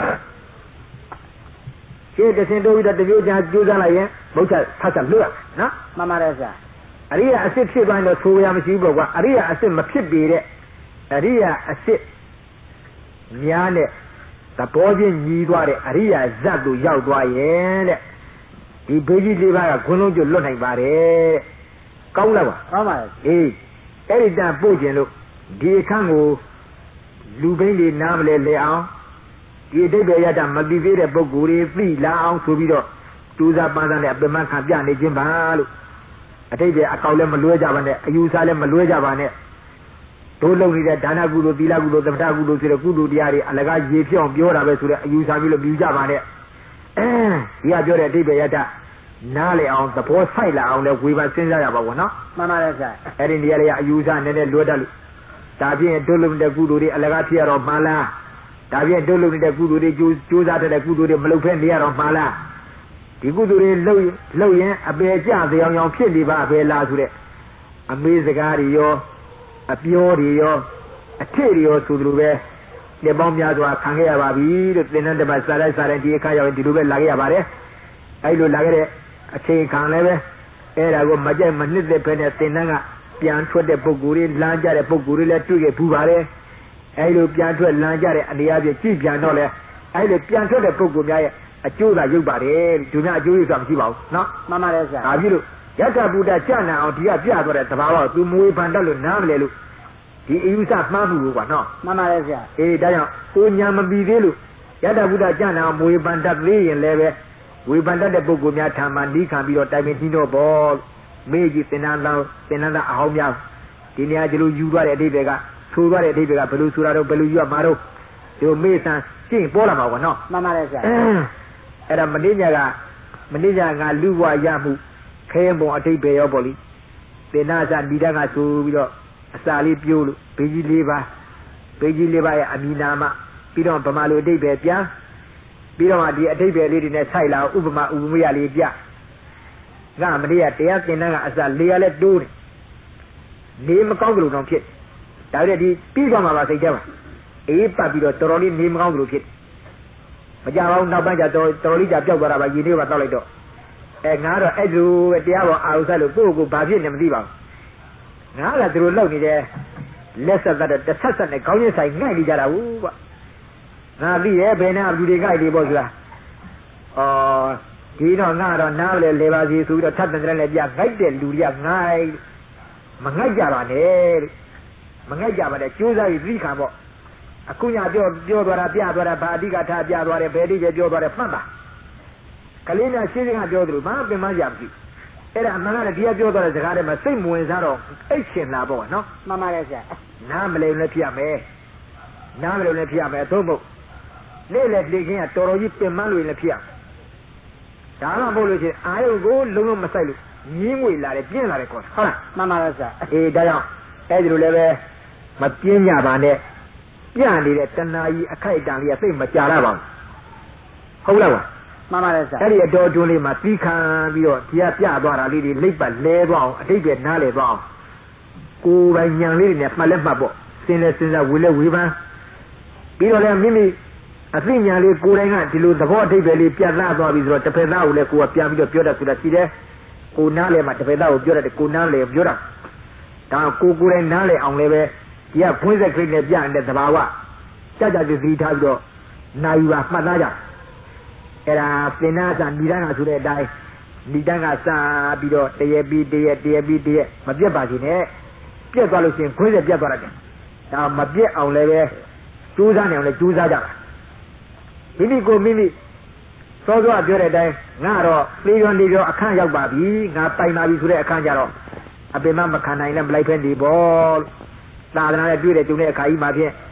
ရှေ့တစ်ဆင့်တိုးပြီးတော့တမျိုးကြားကြိုးစားလိုက်ရင်ဘုရားဖတ်ဆက်လွတ်ရနော်မှန်ပါတယ်ဆရာအရိယာအစစ်ဖြစ်သွားရင်တော့ဆိုရမရှိဘူးကွာအရိယာအစစ်မဖြစ်ပေတဲ့အရိယာအစစ်များနဲ့သဘောချင်းညီးသွားတဲ့အရိယာဇတ်ကိုရောက်သွားရဲ့တဲ့ဒီဘေးကြီးလေးပါးကခွန်းလုံးကျွတ်လွတ်နိုင်ပါတယ်ကောင်းလားပါကောင်းပါအေးအဲ့ဒီတန်ပို့ခြင်းလို့ဒီအခန်းကိုလူဘိန်းတွေနားမလဲလဲအောင်ဒီအတိတ်ပဲရတာမသိသေးတဲ့ပုဂ္ဂိုလ်တွေသိလာအောင်ဆိုပြီးတော့ကျူးစာပန်းစားနဲ့အပင်မခံပြနေခြင်းပါလို့အတိတ်ပဲအကောင်လည်းမလွဲကြပါနဲ့အယူစားလည်းမလွဲကြပါနဲ့တို့လုံနေတဲ့ဒါနကုသိုလ်သီလကုသိုလ်သမထကုသိုလ်ဆိုတဲ့ကုသိုလ်တရားတွေအလကားရေဖြစ်အောင်ပြောတာပဲဆိုတဲ့အယူစားမျိုးလို့မြူကြပါနဲ့အဲဒီကပြောတဲ့အတိတ်ပဲရတာနားလေအောင်သဘောဆိုင်လာအောင်လည်းဝေဖန်စဉ်းစားရပါဘောနော်မှန်ပါတယ်ဆရာအဲ့ဒီနေရာတွေကအယူစားနည်းနည်းလွဲတတ်လို့ဒါဖြင့်တို့လုံတဲ့ကုသိုလ်တွေအလကားဖြစ်ရတော့မှလားဒါဖြင့်တို့လုံနေတဲ့ကုသိုလ်တွေကြိုးစားတဲ့ကုသိုလ်တွေမလုပ်ဖဲနေရတော့မှလားဒီကုသိုလ်တွေလှုပ်လှုပ်ရင်အပေကြပြောင်ပြောင်ဖြစ်နေပါပဲလားဆိုတဲ့အမေးစကားတွေရောအပြောတွေရောအထစ်တွေရောဆိုသလိုပဲလက်ပေါင်းများစွာခံခဲ့ရပါပြီလို့သင်္นานတပတ်စားလိုက်စားလိုက်ဒီအခါရောက်ရင်ဒီလိုပဲလာခဲ့ရပါတယ်အဲ့လိုလာခဲ့တဲ့အချိန်ခံလည်းပဲအဲ့ဒါကိုမကြိုက်မနှစ်သက်ပဲနဲ့သင်္นานကပြန်ထွက်တဲ့ပုဂ္ဂိုလ်တွေလမ်းကြတဲ့ပုဂ္ဂိုလ်တွေလည်းတွေ့ခဲ့ဘူးပါတယ်အဲ့လိုပြန်ထွက်လမ်းကြတဲ့အနေအချင်းကြည့်ပြန်တော့လဲအဲ့လိုပြန်ထွက်တဲ့ပုဂ္ဂိုလ်များရဲ့အကျိုးသာရုပ်ပါတယ်ဒီများအကျိုးရဆိုတာမရှိပါဘူးနော်မှန်ပါတယ်ဆရာဒါပြီလို့ယတ္တဗုဒ္ဓကြနာအောင်ဒီကပြသွားတဲ့သဘာဝသူမွေးပန်တတ်လို့နားမလဲလို့ဒီအယူဆမှားမှုကိုကွာနော်မှန်ပါတယ်ဆရာအေးဒါကြောင့်သူညာမပြီးသေးလို့ယတ္တဗုဒ္ဓကြနာအောင်မွေးပန်တတ်သေးရင်လည်းပဲဝေပန်တတ်တဲ့ပုဂ္ဂိုလ်များထာမနီးခံပြီးတော့တိုင်ပင်ကြီးတော့ဘောမေးကြည့်သင်္นานတော်သင်္นานတော်အဟောင်းများဒီနေရာကျလို့ယူသွားတဲ့အဓိပ္ပာယ်ကဆိုသွားတဲ့အဓိပ္ပာယ်ကဘယ်လိုဆိုတာတော့ဘယ်လိုယူရမှာတော့ဒီမေးဆန်းရှင်းပေါ်လာမှာကွာနော်မှန်ပါတယ်ဆရာအဲ့ဒါမင်းညာကမင်းညာကလူဘဝရမှုခဲပုံအတိတ်ပဲရောပေါ့လေသင်္နာစဏိဒကဆိုပြီးတော့အစာလေးပြိုးလို့ဘေကြီးလေးပါဘေကြီးလေးပါရဲ့အမိနာမပြီးတော့ဗမာလိုအတိတ်ပဲပြန်ပြီးတော့ဒီအတိတ်ပဲလေးတွေနဲ့ဆိုင်လာဥပမာဥပမယလေးပြငါမင်းရတရားသင်္နာကအစာလေးရလဲတိုးတယ်နေမကောင်းကြလို့တော့ဖြစ်ဒါကြတဲ့ဒီပြီးသွားမှာပါစိတ်ထဲမှာအေးပတ်ပြီးတော့တော်တော်လေးနေမကောင်းကြလို့ဖြစ်မကြပါဘူးနောက်ပိုင်းကျတော့တော်တော်လေးကြာပျောက်သွားတာပါရေလေးပါတောက်လိုက်တော့အဲငါတော့အဲ့လိုတရားပေါ်အာဟုဆက်လို့ကိုယ့်ကိုယ်ဘာဖြစ်နေမသိပါဘူးငါကသူတို့လောက်နေတယ်လက်ဆက်သက်တစ်ဆက်ဆက်နဲ့ခေါင်းရင်းဆိုင်ငှိုက်နေကြတာဟုတ်ကွငါသိရဲ့ဘယ်နဲ့လူတွေကြိုက်နေပေါ့ဆိုတာအော်ဒီတော့ငါတော့နားလေလေပါစီဆိုပြီးတော့ထပ်တဲ့လည်းပြငိုက်တဲ့လူတွေကငိုက်မငိုက်ကြပါနဲ့မငိုက်ကြပါနဲ့ကြိုးစားပြီးသိခံပေါ့အခုညပြောပြောသွားတာပြသွားတာဗာအဓိကထားပြသွားတယ်ဘယ်ဒီကျပြောသွားတယ်မှတ်ပါကလေးများရှင်းရှင်းကပြောသလိုဘာပင်မရမရှိအဲ့ဒါအမှန်ကလည်းဒီကပြောသွားတဲ့စကားတွေမှာစိတ်မဝင်စားတော့အိတ်ရှင်လာပေါ့နော်မှန်ပါတယ်ဆရာနားမလဲလည်းဖြစ်ရမယ်နားမလဲလည်းဖြစ်ရမယ်သို့မဟုတ်နေ့လေလေချင်းကတော်တော်ကြီးပင်မလို့လည်းဖြစ်ရဒါမှမဟုတ်လို့ချင်းအာယုကိုလုံးလုံးမဆိုင်လို့ညင်းငွေလာတယ်ပြင်းလာတယ်ခေါ်တာဟုတ်လားမှန်ပါတယ်ဆရာအေးဒါကြောင့်အဲ့ဒီလိုလည်းပဲမပြင်းကြပါနဲ့ပြနေတဲ့တဏှာကြီးအခိုက်အတန့်လေးကသိမကြရပါဘူးဟုတ်လားမှန်ပါတယ်ဆရာအဲ့ဒီအတော်တွန်းလေးမှာပြီးခံပြီးတော့ဒီကပြသွားတာလေးတွေလိပ်ပတ်လဲသွားအောင်အတိတ်ပဲနားလဲသွားအောင်ကိုယ်ပိုင်ညာလေးတွေနဲ့မှတ်လက်မှတ်ပေါ့စင်လဲစင်စားဝေလဲဝေပန်းပြီးတော့လည်းမိမိအသိဉာဏ်လေးကိုယ်တိုင်ကဒီလိုသဘောအတိတ်ပဲလေးပြတ်သားသွားပြီဆိုတော့တစ်ဖက်သားကိုလည်းကိုယ်ကပြန်ပြီးတော့ပြောတတ်ဆိုတာရှိတယ်ကိုနားလဲမှာတစ်ဖက်သားကိုပြောတတ်တယ်ကိုနားလဲပြောတာဒါကိုကိုယ်တိုင်နားလဲအောင်လည်းပဲဒီကဖွင့်စက်ခိတ်နဲ့ပြနေတဲ့သဘာဝကြကြကြစီထားပြီးတော့နိုင်ယူပါမှတ်သားကြအဲ့ဒါသင်္နာစဏိဒကဆိုတဲ့အတိုင်းဏိဒကစပြီးတော့တရပြီးတရတရပြီးတရမပြတ်ပါစေနဲ့ပြတ်သွားလို့ရှိရင်ခွင်းဆက်ပြတ်သွားတယ်ဒါမပြတ်အောင်လည်းပဲကြိုးစားနေအောင်လည်းကြိုးစားကြပါမိမိကိုမိမိစောစောပြောတဲ့အတိုင်းငါတော့ပြေရွန်ဒီပြောအခန့်ရောက်ပါပြီငါပိုင်ပါပြီဆိုတဲ့အခန့်ကြတော့အပင်မမခံနိုင်လည်းမလိုက်ဖက်နေပေါ့သာသနာနဲ့တွေ့တဲ့ကျုံတဲ့အခါကြီးမှာဖြင့်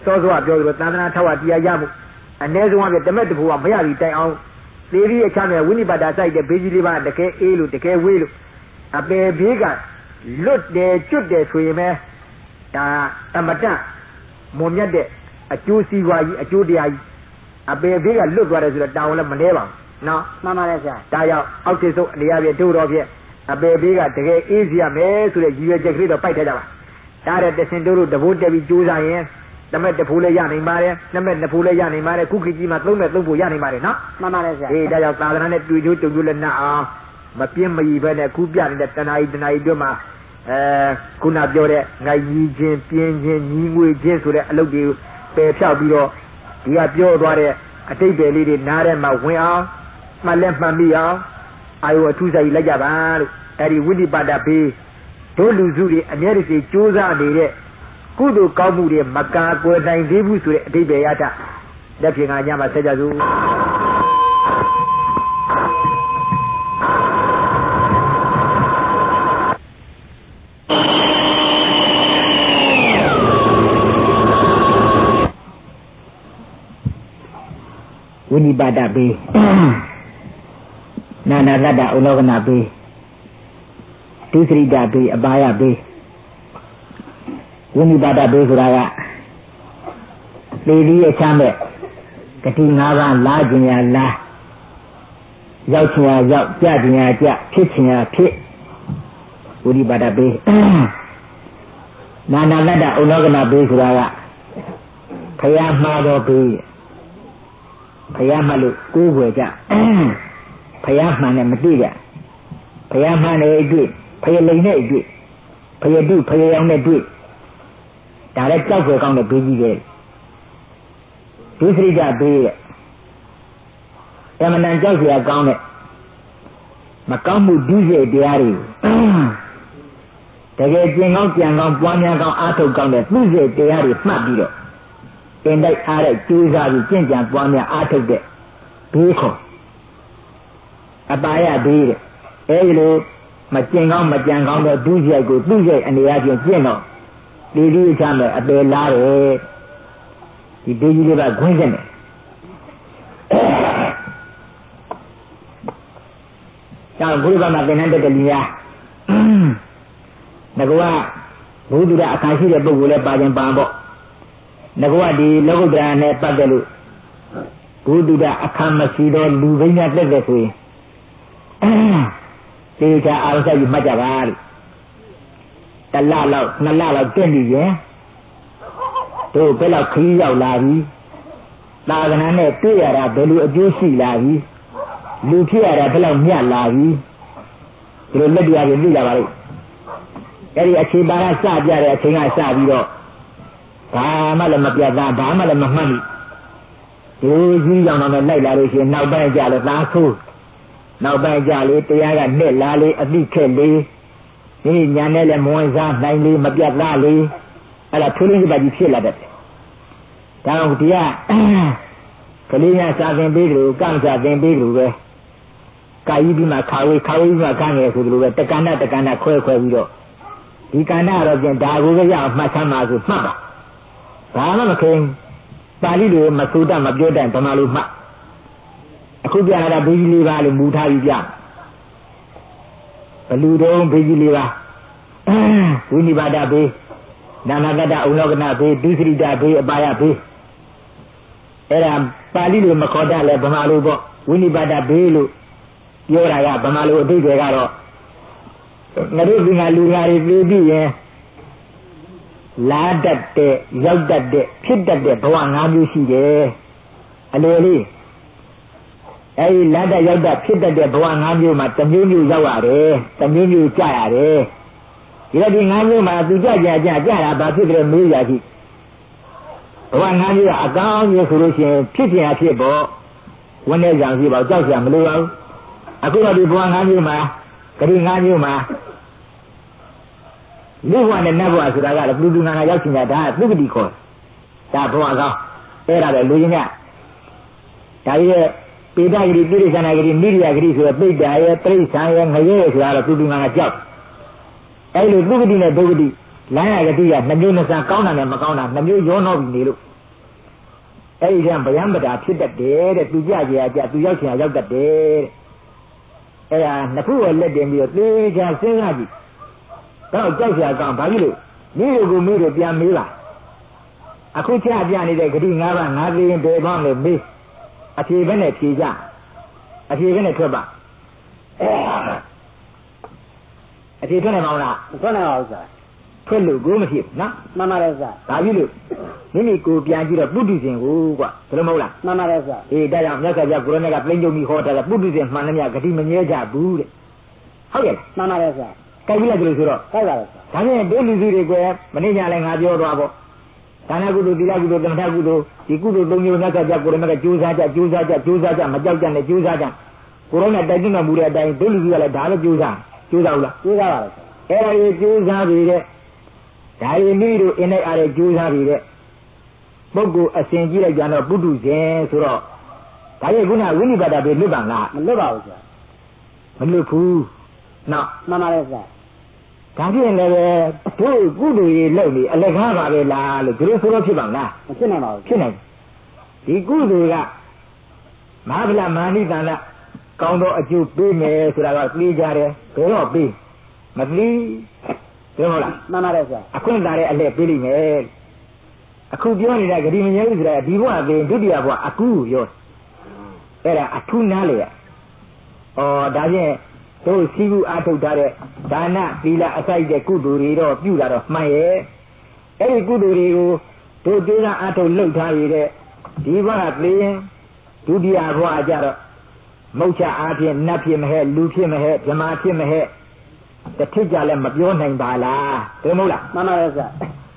စောစောပြောသလိုသာသနာထောက်ဝတရားရမှုအ ਨੇ ဆုံးအပြတမက်တဖို့ကမရပြီတိုင်အောင်သေပြီးအချမ်းမဲ့ဝိနိပါဒစိုက်တဲ့ဘေးကြီးလေးပါတကယ်အေးလို့တကယ်ဝေးလို့အပေဘေးကလွတ်တယ်ကျွတ်တယ်ဆိုရင်ပဲဒါအမတမွန်မြတ်တဲ့အကျိုးစီးပွားကြီးအကျိုးတရားကြီးအပေဘေးကလွတ်သွားတယ်ဆိုတော့တောင်းလည်းမနှဲပါဘူးနော်မှန်ပါလေဆရာဒါကြောင့်အောက်တိစုအနေအပြတို့တော်ဖြင့်အပေဘေးကတကယ်အေးစီရမယ်ဆိုတဲ့ရည်ရွယ်ချက်ကလေးတော့ပိုက်ထားကြပါဒါတဲ့တစင်တို့တို့တဘိုးတက်ပြီးကြိုးစားရင်တမက်တဖိုးလည်းရနိုင်ပါတယ်နှစ်မက်နှစ်ဖိုးလည်းရနိုင်ပါတယ်ခုခေတ်ကြီးမှာသုံးမဲ့သုံးဖို့ရနိုင်ပါတယ်နော်မှန်ပါတယ်ဆရာအေးဒါကြောင့်သာသနာနဲ့တွေ့ကြိုးကြုံကြိုးလည်းနှက်အောင်မပြင်းမရီပဲနဲ့ခုပြနေတဲ့တဏှာကြီးတဏှာကြီးတို့မှာအဲခုနပြောတဲ့ငိုင်ကြီးချင်းပြင်းချင်းညီငွေချင်းဆိုတဲ့အလုပ်တွေပယ်ဖြောက်ပြီးတော့ဒီကပြောသွားတဲ့အတိတ်ပဲလေးတွေနားထဲမှာဝင်အောင်မှတ်လက်မှတ်မိအောင်အာယုအထူးဆိုင်လိုက်ကြပါလို့အဲဒီဝိနိပါဒဘေးတို့လူစုတွေအမြဲတစေကြိုးစားနေတဲ့ကုသိုလ်ကောင်းမှုတွေမကာကွယ်နိုင်သေးဘူးဆိုတဲ့အတိတ်ပဲရတာလက်ဖြင့်ကညမှာဆက်ကြစို့ဝိနိပါဒဘေးနာနာတ္တဥလောကနာဘေးဒုစရိတဘေးအပါယဘေးဝိနိပါဒဘေးဆိုတာကလေဒီရဲ့ချမ်းမဲ့ဂတိ၅ပါးလာခြင်းရလားရောက်ခြင်းရရောက်ကြခြင်းရကြဖြစ်ခြင်းရဖြစ်ဝိနိပါဒဘေးနာနာတ္တဥလောကနာဘေးဆိုတာကခရမှားတော်ဘေးဖယားမှလို့ကိုးွယ်ကြဖယားမှန်နဲ့မတွေ့ကြဖယားမှန်နဲ့အတွေ့ဖယားလိန်နဲ့အတွေ့ဖယားတုဖယားရောင်နဲ့တွေ့ဒါလည်းကြောက်ွယ်ကောင်းတဲ့ဘေးကြီးတွေဒုစရိတဘေးရဲ့အမှန်တန်ကြောက်เสียကောင်းတဲ့မကောင်းမှုဒုစရိုက်တရားတွေတကယ်ကျင့်ကောင်းကြံကောင်းပွားများကောင်းအားထုတ်ကောင်းတဲ့သူ့ရဲ့တရားတွေမှတ်ပြီးတော့အင်းတိုက်အားတဲ့ကျိုးစားပြီးကျင့်ကြံပွားများအားထုတ်တဲ့ဘေးခေါ်အပါယဘေးတဲ့အဲဒီလိုမကျင့်ကောင်းမကြံကောင်းတဲ့ဒုစရိုက်ကိုသူ့ရဲ့အနေအချင်းကျင့်တော့ဒီဒီချမ်းမဲ့အပေလားတယ်ဒီဘေးကြီးလေးကခွင်းစင်တယ်ကျောင်းဘုရားမှာသင်္นานတက်တဲ့လူများငါကဘုဒ္ဓရအခါရှိတဲ့ပုဂ္ဂိုလ်လည်းပါခြင်းပါပေါ့ငါကဒီလောကုတ္တရာနဲ့ပတ်သက်လို့ဘုဒ္ဓရအခါမရှိတော့လူဘိညာတက်တဲ့ဆိုရင်သေချာအောင်ဆက်ပြီးမှတ်ကြပါလို့တလလောက်နှစ်လလောက်တင့်ပြီးရင်တို့ဘယ်လောက်ခရီးရောက်လာပြီသာသနာနဲ့တွေ့ရတာဘယ်လိုအကျိုးရှိလာပြီလူဖြစ်ရတာဘယ်လောက်မြတ်လာပြီဒီလိုလက်တရားတွေသိကြပါလို့အဲ့ဒီအခြေပါကစပြတဲ့အချိန်ကစပြီးတော့ဘာမှလည်းမပြတ်သားဘာမှလည်းမမှတ်ဘူးဒီကြီးကြောင့်တော့လိုက်လာလို့ရှိရင်နောက်ပိုင်းကြလို့သားဆိုးနောက်ပိုင်းကြလေတရားကနဲ့လာလေအတိခက်လေဒီညာနဲ့လည်းမဝင်စားနိုင်လေမပြတ်သားလေအဲ့ဒါထိုးလေးပါကြီးဖြစ်လာတဲ့ဒါကြောင့်ဒီကကလေးများစာသင်ပေးလို့ကန့်စာသင်ပေးလို့ပဲကာယီပြီးမှခါဝေးခါဝေးပြီးမှကန့်ငယ်ဆိုလို့ပဲတက္ကနာတက္ကနာခွဲခွဲပြီးတော့ဒီကဏ္ဍတော့ပြန်ဒါကိုပဲရအောင်မှတ်ချမ်းပါဆိုမှတ်ပါဘာမှမခင်ပါဠိလိုမဆိုတတ်မပြောတတ်ဗမာလိုမှတ်အခုပြရတာဘေးကြီးလေးပါလို့မူထားပြီးပြဘလူတုံးဘေးကြီးလေးပါဝိနိပါဒဘေးနာနာတ္တဥလောကနာဘေးဒုစရိတဘေးအပါယဘေးအဲ့ဒါပါဠိလိုမခေါ်တတ်လဲဗမာလိုပေါ့ဝိနိပါဒဘေးလို့ပြောတာကဗမာလိုအဓိပ္ပာယ်ကတော့ငါတို့ဒီငါလူငါတွေပြီးပြီးရင်လာတတ်တဲ့ရောက်တတ်တဲ့ဖြစ်တတ်တဲ့ဘဝ၅မျိုးရှိတယ်အလိုလေးအဲဒီလာတတ်ရောက်တတ်ဖြစ်တတ်တဲ့ဘဝ၅မျိုးမှာတစ်မျိုးမျိုးရောက်ရတယ်တစ်မျိုးမျိုးကြာရတယ်ဒီလိုဒီ၅မျိုးမှာသူကြာကြာကြာကြာတာဘာဖြစ်ကြလဲမေးရရှိဘဝ၅မျိုးကအကောင်းကြီးဆိုလို့ရှိရင်ဖြစ်ပြန်ဖြစ်ပေါ့ဝန်းနေကြံရှိပါကြောက်ကြမလို့ပါဘူးအခုတော့ဒီဘဝ၅မျိုးမှာဂရိ၅မျိုးမှာလူဘဝနဲ့နတ်ဘဝဆိုတာကလည်းလူလူငါငါရောက်ချင်တာဒါကသုဂတိခေါ်ဒါဘဝကောင်းအဲ့ဒါပဲလူချင်းကဒါရဲ့ပေဒဂရိပိရိသနာဂရိမိရိယဂရိဆိုတော့ပိဋ္ဌာရဲ့ပြိဋ္ဌာရဲ့ငရဲဆိုတာတော့လူလူငါငါကြောက်အဲ့လိုသုဂတိနဲ့ဒုဂတိလမ်းရဂတိကနှမျိုးနှစ်ဆံကောင်းတာနဲ့မကောင်းတာနှမျိုးရောနှောပြီးနေလို့အဲ့ဒီကဗျံပဒါဖြစ်တတ်တယ်တဲ့သူကြကြကြသူရောက်ချင်ရောက်တတ်တယ်တဲ့အဲ့ဒါနှစ်ခုကိုလက်တင်ပြီးတော့သေချာစဉ်းစားကြည့်တော့ကြောက်စရာကောင်းဘာဖြစ်လို့မိတို့ကမိတို့ပြန်မေးပါအခုချပြနေတဲ့ဂတိ၅ပါးငါသိရင်ဘယ်ပေါင်းလဲမေးအဖြေပဲနဲ့ဖြေကြအဖြေပဲနဲ့ထွက်ပါအဖြေထွက်နိုင်မလားထွက်နိုင်ပါဘူးစားထွက်လို့ကိုမဖြစ်နော်မှန်ပါတယ်စားဒါဖြစ်လို့မိမိကိုပြန်ကြည့်တော့ပုထုဇဉ်ကိုကွာဘယ်လိုမဟုတ်လားမှန်ပါတယ်စားအေးဒါကြောင့်မြတ်စွာဘုရားကိုရဏကပြိဋ္ဌိုမီဟောတာကပုထုဇဉ်မှန်တယ်များဂတိမမြဲကြဘူးတဲ့ဟုတ်ရဲ့မှန်ပါတယ်စားကြိုက်ပြီလားကြလို့ဆိုတော့ကြိုက်ပါလားဒါနဲ့ဒုလူစုတွေကမနေ့ညလည်းငါပြောသွားပေါ့ဒါနကုသိုလ်သီလကုသိုလ်သမထကုသိုလ်ဒီကုသိုလ်သုံးမျိုးမြတ်စွာဘုရားကိုရဏကကြိုးစားကြကြိုးစားကြကြိုးစားကြမကြောက်ကြနဲ့ကြိုးစားကြကိုရဏတိုက်တွန်းတော်မူတဲ့အတိုင်းဒုလူစုကလည်းဒါလည်းကြိုးစားကြိုးစားဘူးလားကြိုးစားပါလားအဲ့ဒါကြီးကြိုးစားပြီတဲ့ဒါရီမိတို့အင်းလိုက်အားတဲ့ကြိုးစားပြီတဲ့ပုဂ္ဂိုလ်အစဉ်ကြည့်လိုက်ကြတော့ပုထုဇဉ်ဆိုတော့ဒါရီခုနဝိနိပါဒပဲလွတ်ပါလားမလွတ်ပါဘူးဆရာမလွတ်ဘူးနော်မှန်ပါလေဆရာဒါဖြင့်လည်းတို့ကုသိုလ်ရေးလုပ်နေအလကားပါပဲလားလို့ဒီလိုဆိုတော့ဖြစ်ပါမလားမဖြစ်နိုင်ပါဘူးဖြစ်နိုင်ဒီကုသိုလ်ကမဟာဗလမာနိတန္တကောင်းသောအကျိုးပေးမယ်ဆိုတာကသိကြတယ်ဘယ်တော့ပေးမသိပြောမလားမှန်ပါတယ်ဆရာအခွင့်အာဏာအလှည့်ပေးလိမ့်မယ်အခုပြောနေတာဂတိမမြဲဘူးဆိုတာဒီဘဝအပြင်ဒုတိယဘဝအကူပြောအဲ့ဒါအထူးနားလေရဩဒါဖြင့်တို့စီကူအားထုတ်ထားတဲ့ဒါနသီလအစိုက်တဲ့ကုသိုလ်တွေတော့ပြုတာတော့မှန်ရဲ့အဲ့ဒီကုသိုလ်တွေကိုတို့ကျေးဇူးအားထုတ်လှုပ်ထားရတဲ့ဒီဘဝသိရင်ဒုတိယဘဝကြတော့မုတ်ချအားဖြင့်နတ်ဖြစ်မဟဲ့လူဖြစ်မဟဲ့ဇမာဖြစ်မဟဲ့တထစ်ကြလည်းမပြောနိုင်ပါလားဘယ်မဟုတ်လားမှန်ပါရဲ့ဆရာ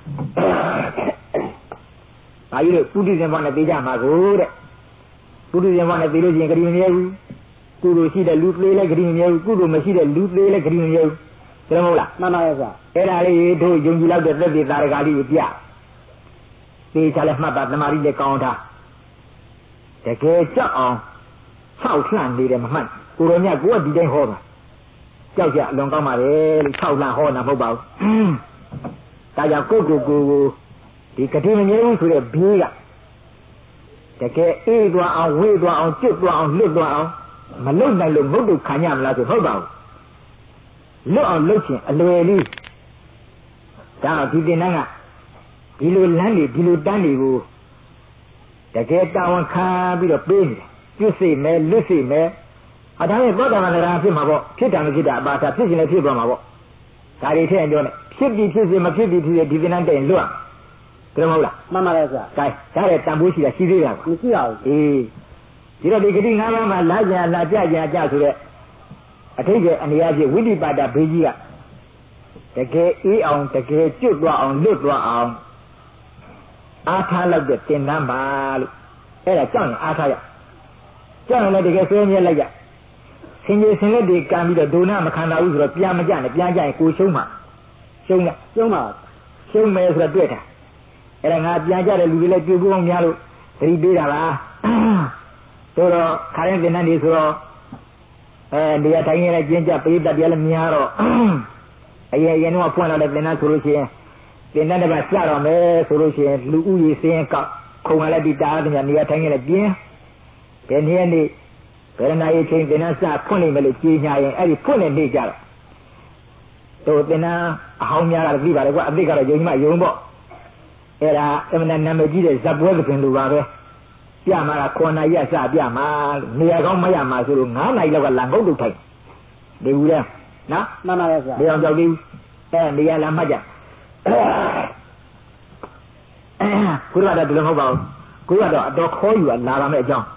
ဘာကြီးလို့ပုထုဇဉ်ဘဝနဲ့သိကြမှာကိုတဲ့ပုထုဇဉ်ဘဝနဲ့သိလို့ရှိရင်ဂတိမမြဲဘူးကုသိုလ်ရှိတဲ့လူသေးလည်းဂတိမမြဲဘူးကုသိုလ်မရှိတဲ့လူသေးလည်းဂတိမမြဲဘူးဘယ်မဟုတ်လားမှန်ပါရဲ့ဆရာအဲ့ဒါလေးတို့ယုံကြည်လောက်တဲ့သက်သေသာရကလေးကိုပြသိချလည်းမှတ်ပါသမာဓိလည်းကောင်းထားတကယ်ကြောက်အောင်ဆောက်လှမ်းနေတယ်မမှန်ကိုရောမြတ်ကိုကဒီတိုင်းဟောတာကြောက်ကြအလွန်ကောင်းပါလေလို့ဆောက်လှမ်းဟောတာမဟုတ်ပါဘူးဒါကြောင့်ကိုကိုကိုကိုဒီဂတိမမြဲဘူးဆိုတဲ့ဘေးကတကယ်အေးသွားအောင်ဝေးသွားအောင်ကျွတ်သွားအောင်လွတ်သွားအောင်မလွတ်နိုင်လို့ငုတ်တုတ်ခံရမလားဆိုဟုတ်ပါဘူးလွတ်အောင်လုပ်ချင်အလွယ်လေးဒါဒီတင်တန်းကဒီလိုလမ်းတွေဒီလိုတန်းတွေကိုတကယ်တာဝန်ခံပြီးတော့ပေးနေတယ်ပြည့်စိမယ်လွတ်စိမယ်အဒါနဲ့သောတာပန်တရားဖြစ်မှာပေါ့ဖြစ်တာမဖြစ်တာအပါသာဖြစ်ရှင်လည်းဖြစ်သွားမှာပေါ့ဒါတွေထည့်ပြောနေဖြစ်ပြီးဖြစ်စီမဖြစ်ပြီးဖြစ်စီဒီတင်တန်းတဲ့လွတ်ဘယ်လိုမဟုတ်လားမှန်ပါရဲ့ဆရာကဲဒါရဲ့တန်ဖိုးရှိတာရှိသေးတာမရှိပါဘူးအေးဒီတော့ဒီဂတိ၅ပါးမှာလာကြလာကြကြကြဆိုတဲ့အထိတ်ရဲ့အနေအချင်းဝိတိပါဒဘေးကြီးကတကယ်အေးအောင်တကယ်ကျွတ်သွားအောင်လွတ်သွားအောင်အားထားလိုက်တဲ့တင်တန်းပါလို့အဲ့ဒါကြောက်ရင်အားထားရကြောက်ရင်လည်းတကယ်ဆွေးမြဲလိုက်ရဆင်ကြီးဆင်လက်တွေကံပြီးတော့ဒုနာမခံတာဘူးဆိုတော့ပြန်မကြနဲ့ပြန်ကြရင်ကိုရှုံးမှာရှုံးရရှုံးမှာရှုံးမယ်ဆိုတော့တွေ့တာအဲ့ဒါငါပြန်ကြတဲ့လူတွေလည်းကြွေးဖို့အောင်များလို့သတိပေးတာပါဆိုတော့ခါရင်တင်တန်းနေဆိုတော့အဲဒီကတိုင်းရဲကျင်းကြပိဋကတရားလည်းများတော့အရင်အရင်တော့ဖွင့်လာတဲ့တင်တန်းဆိုလို့ရှိရင်တင်တန်းတစ်ပတ်စတော့မယ်ဆိုလို့ရှိရင်လူဦးရေစင်းကောက်ခုံလာတဲ့ဒီတားတဲ့နေရာတိုင်းရဲလည်းပြင်းဘယ်နည်းနေ့ဘယ်နာရီချိန်တင်တန်းစဖွင့်နေမယ်လို့ကြီးညာရင်အဲ့ဒီဖွင့်နေနေကြတော့တို့တင်တန်းအဟောင်းများတာပြီးပါတယ်ကွာအသိကတော့ယုံမှယုံပေါ့အဲ့ဒါအမှန်တန်နာမည်ကြီးတဲ့ဇက်ပွဲကပင်လိုပါပဲပြမှာကခွန်နာရီကစပြမှာနေရာကောင်းမရမှာဆိုလို့၅နာရီလောက်ကလန်ကုတ်တုတ်ထိုင်ဒီဘူးလဲနော်မှန်ပါရဲ့ဆရာဒီအောင်ကြောက်သေးဘူးအဲနေရာလာမှတ်ကြခုတော့ဒီလိုမဟုတ်ပါဘူးခုကတော့အတော်ခေါ်ယူလာပါမယ်အကြောင်း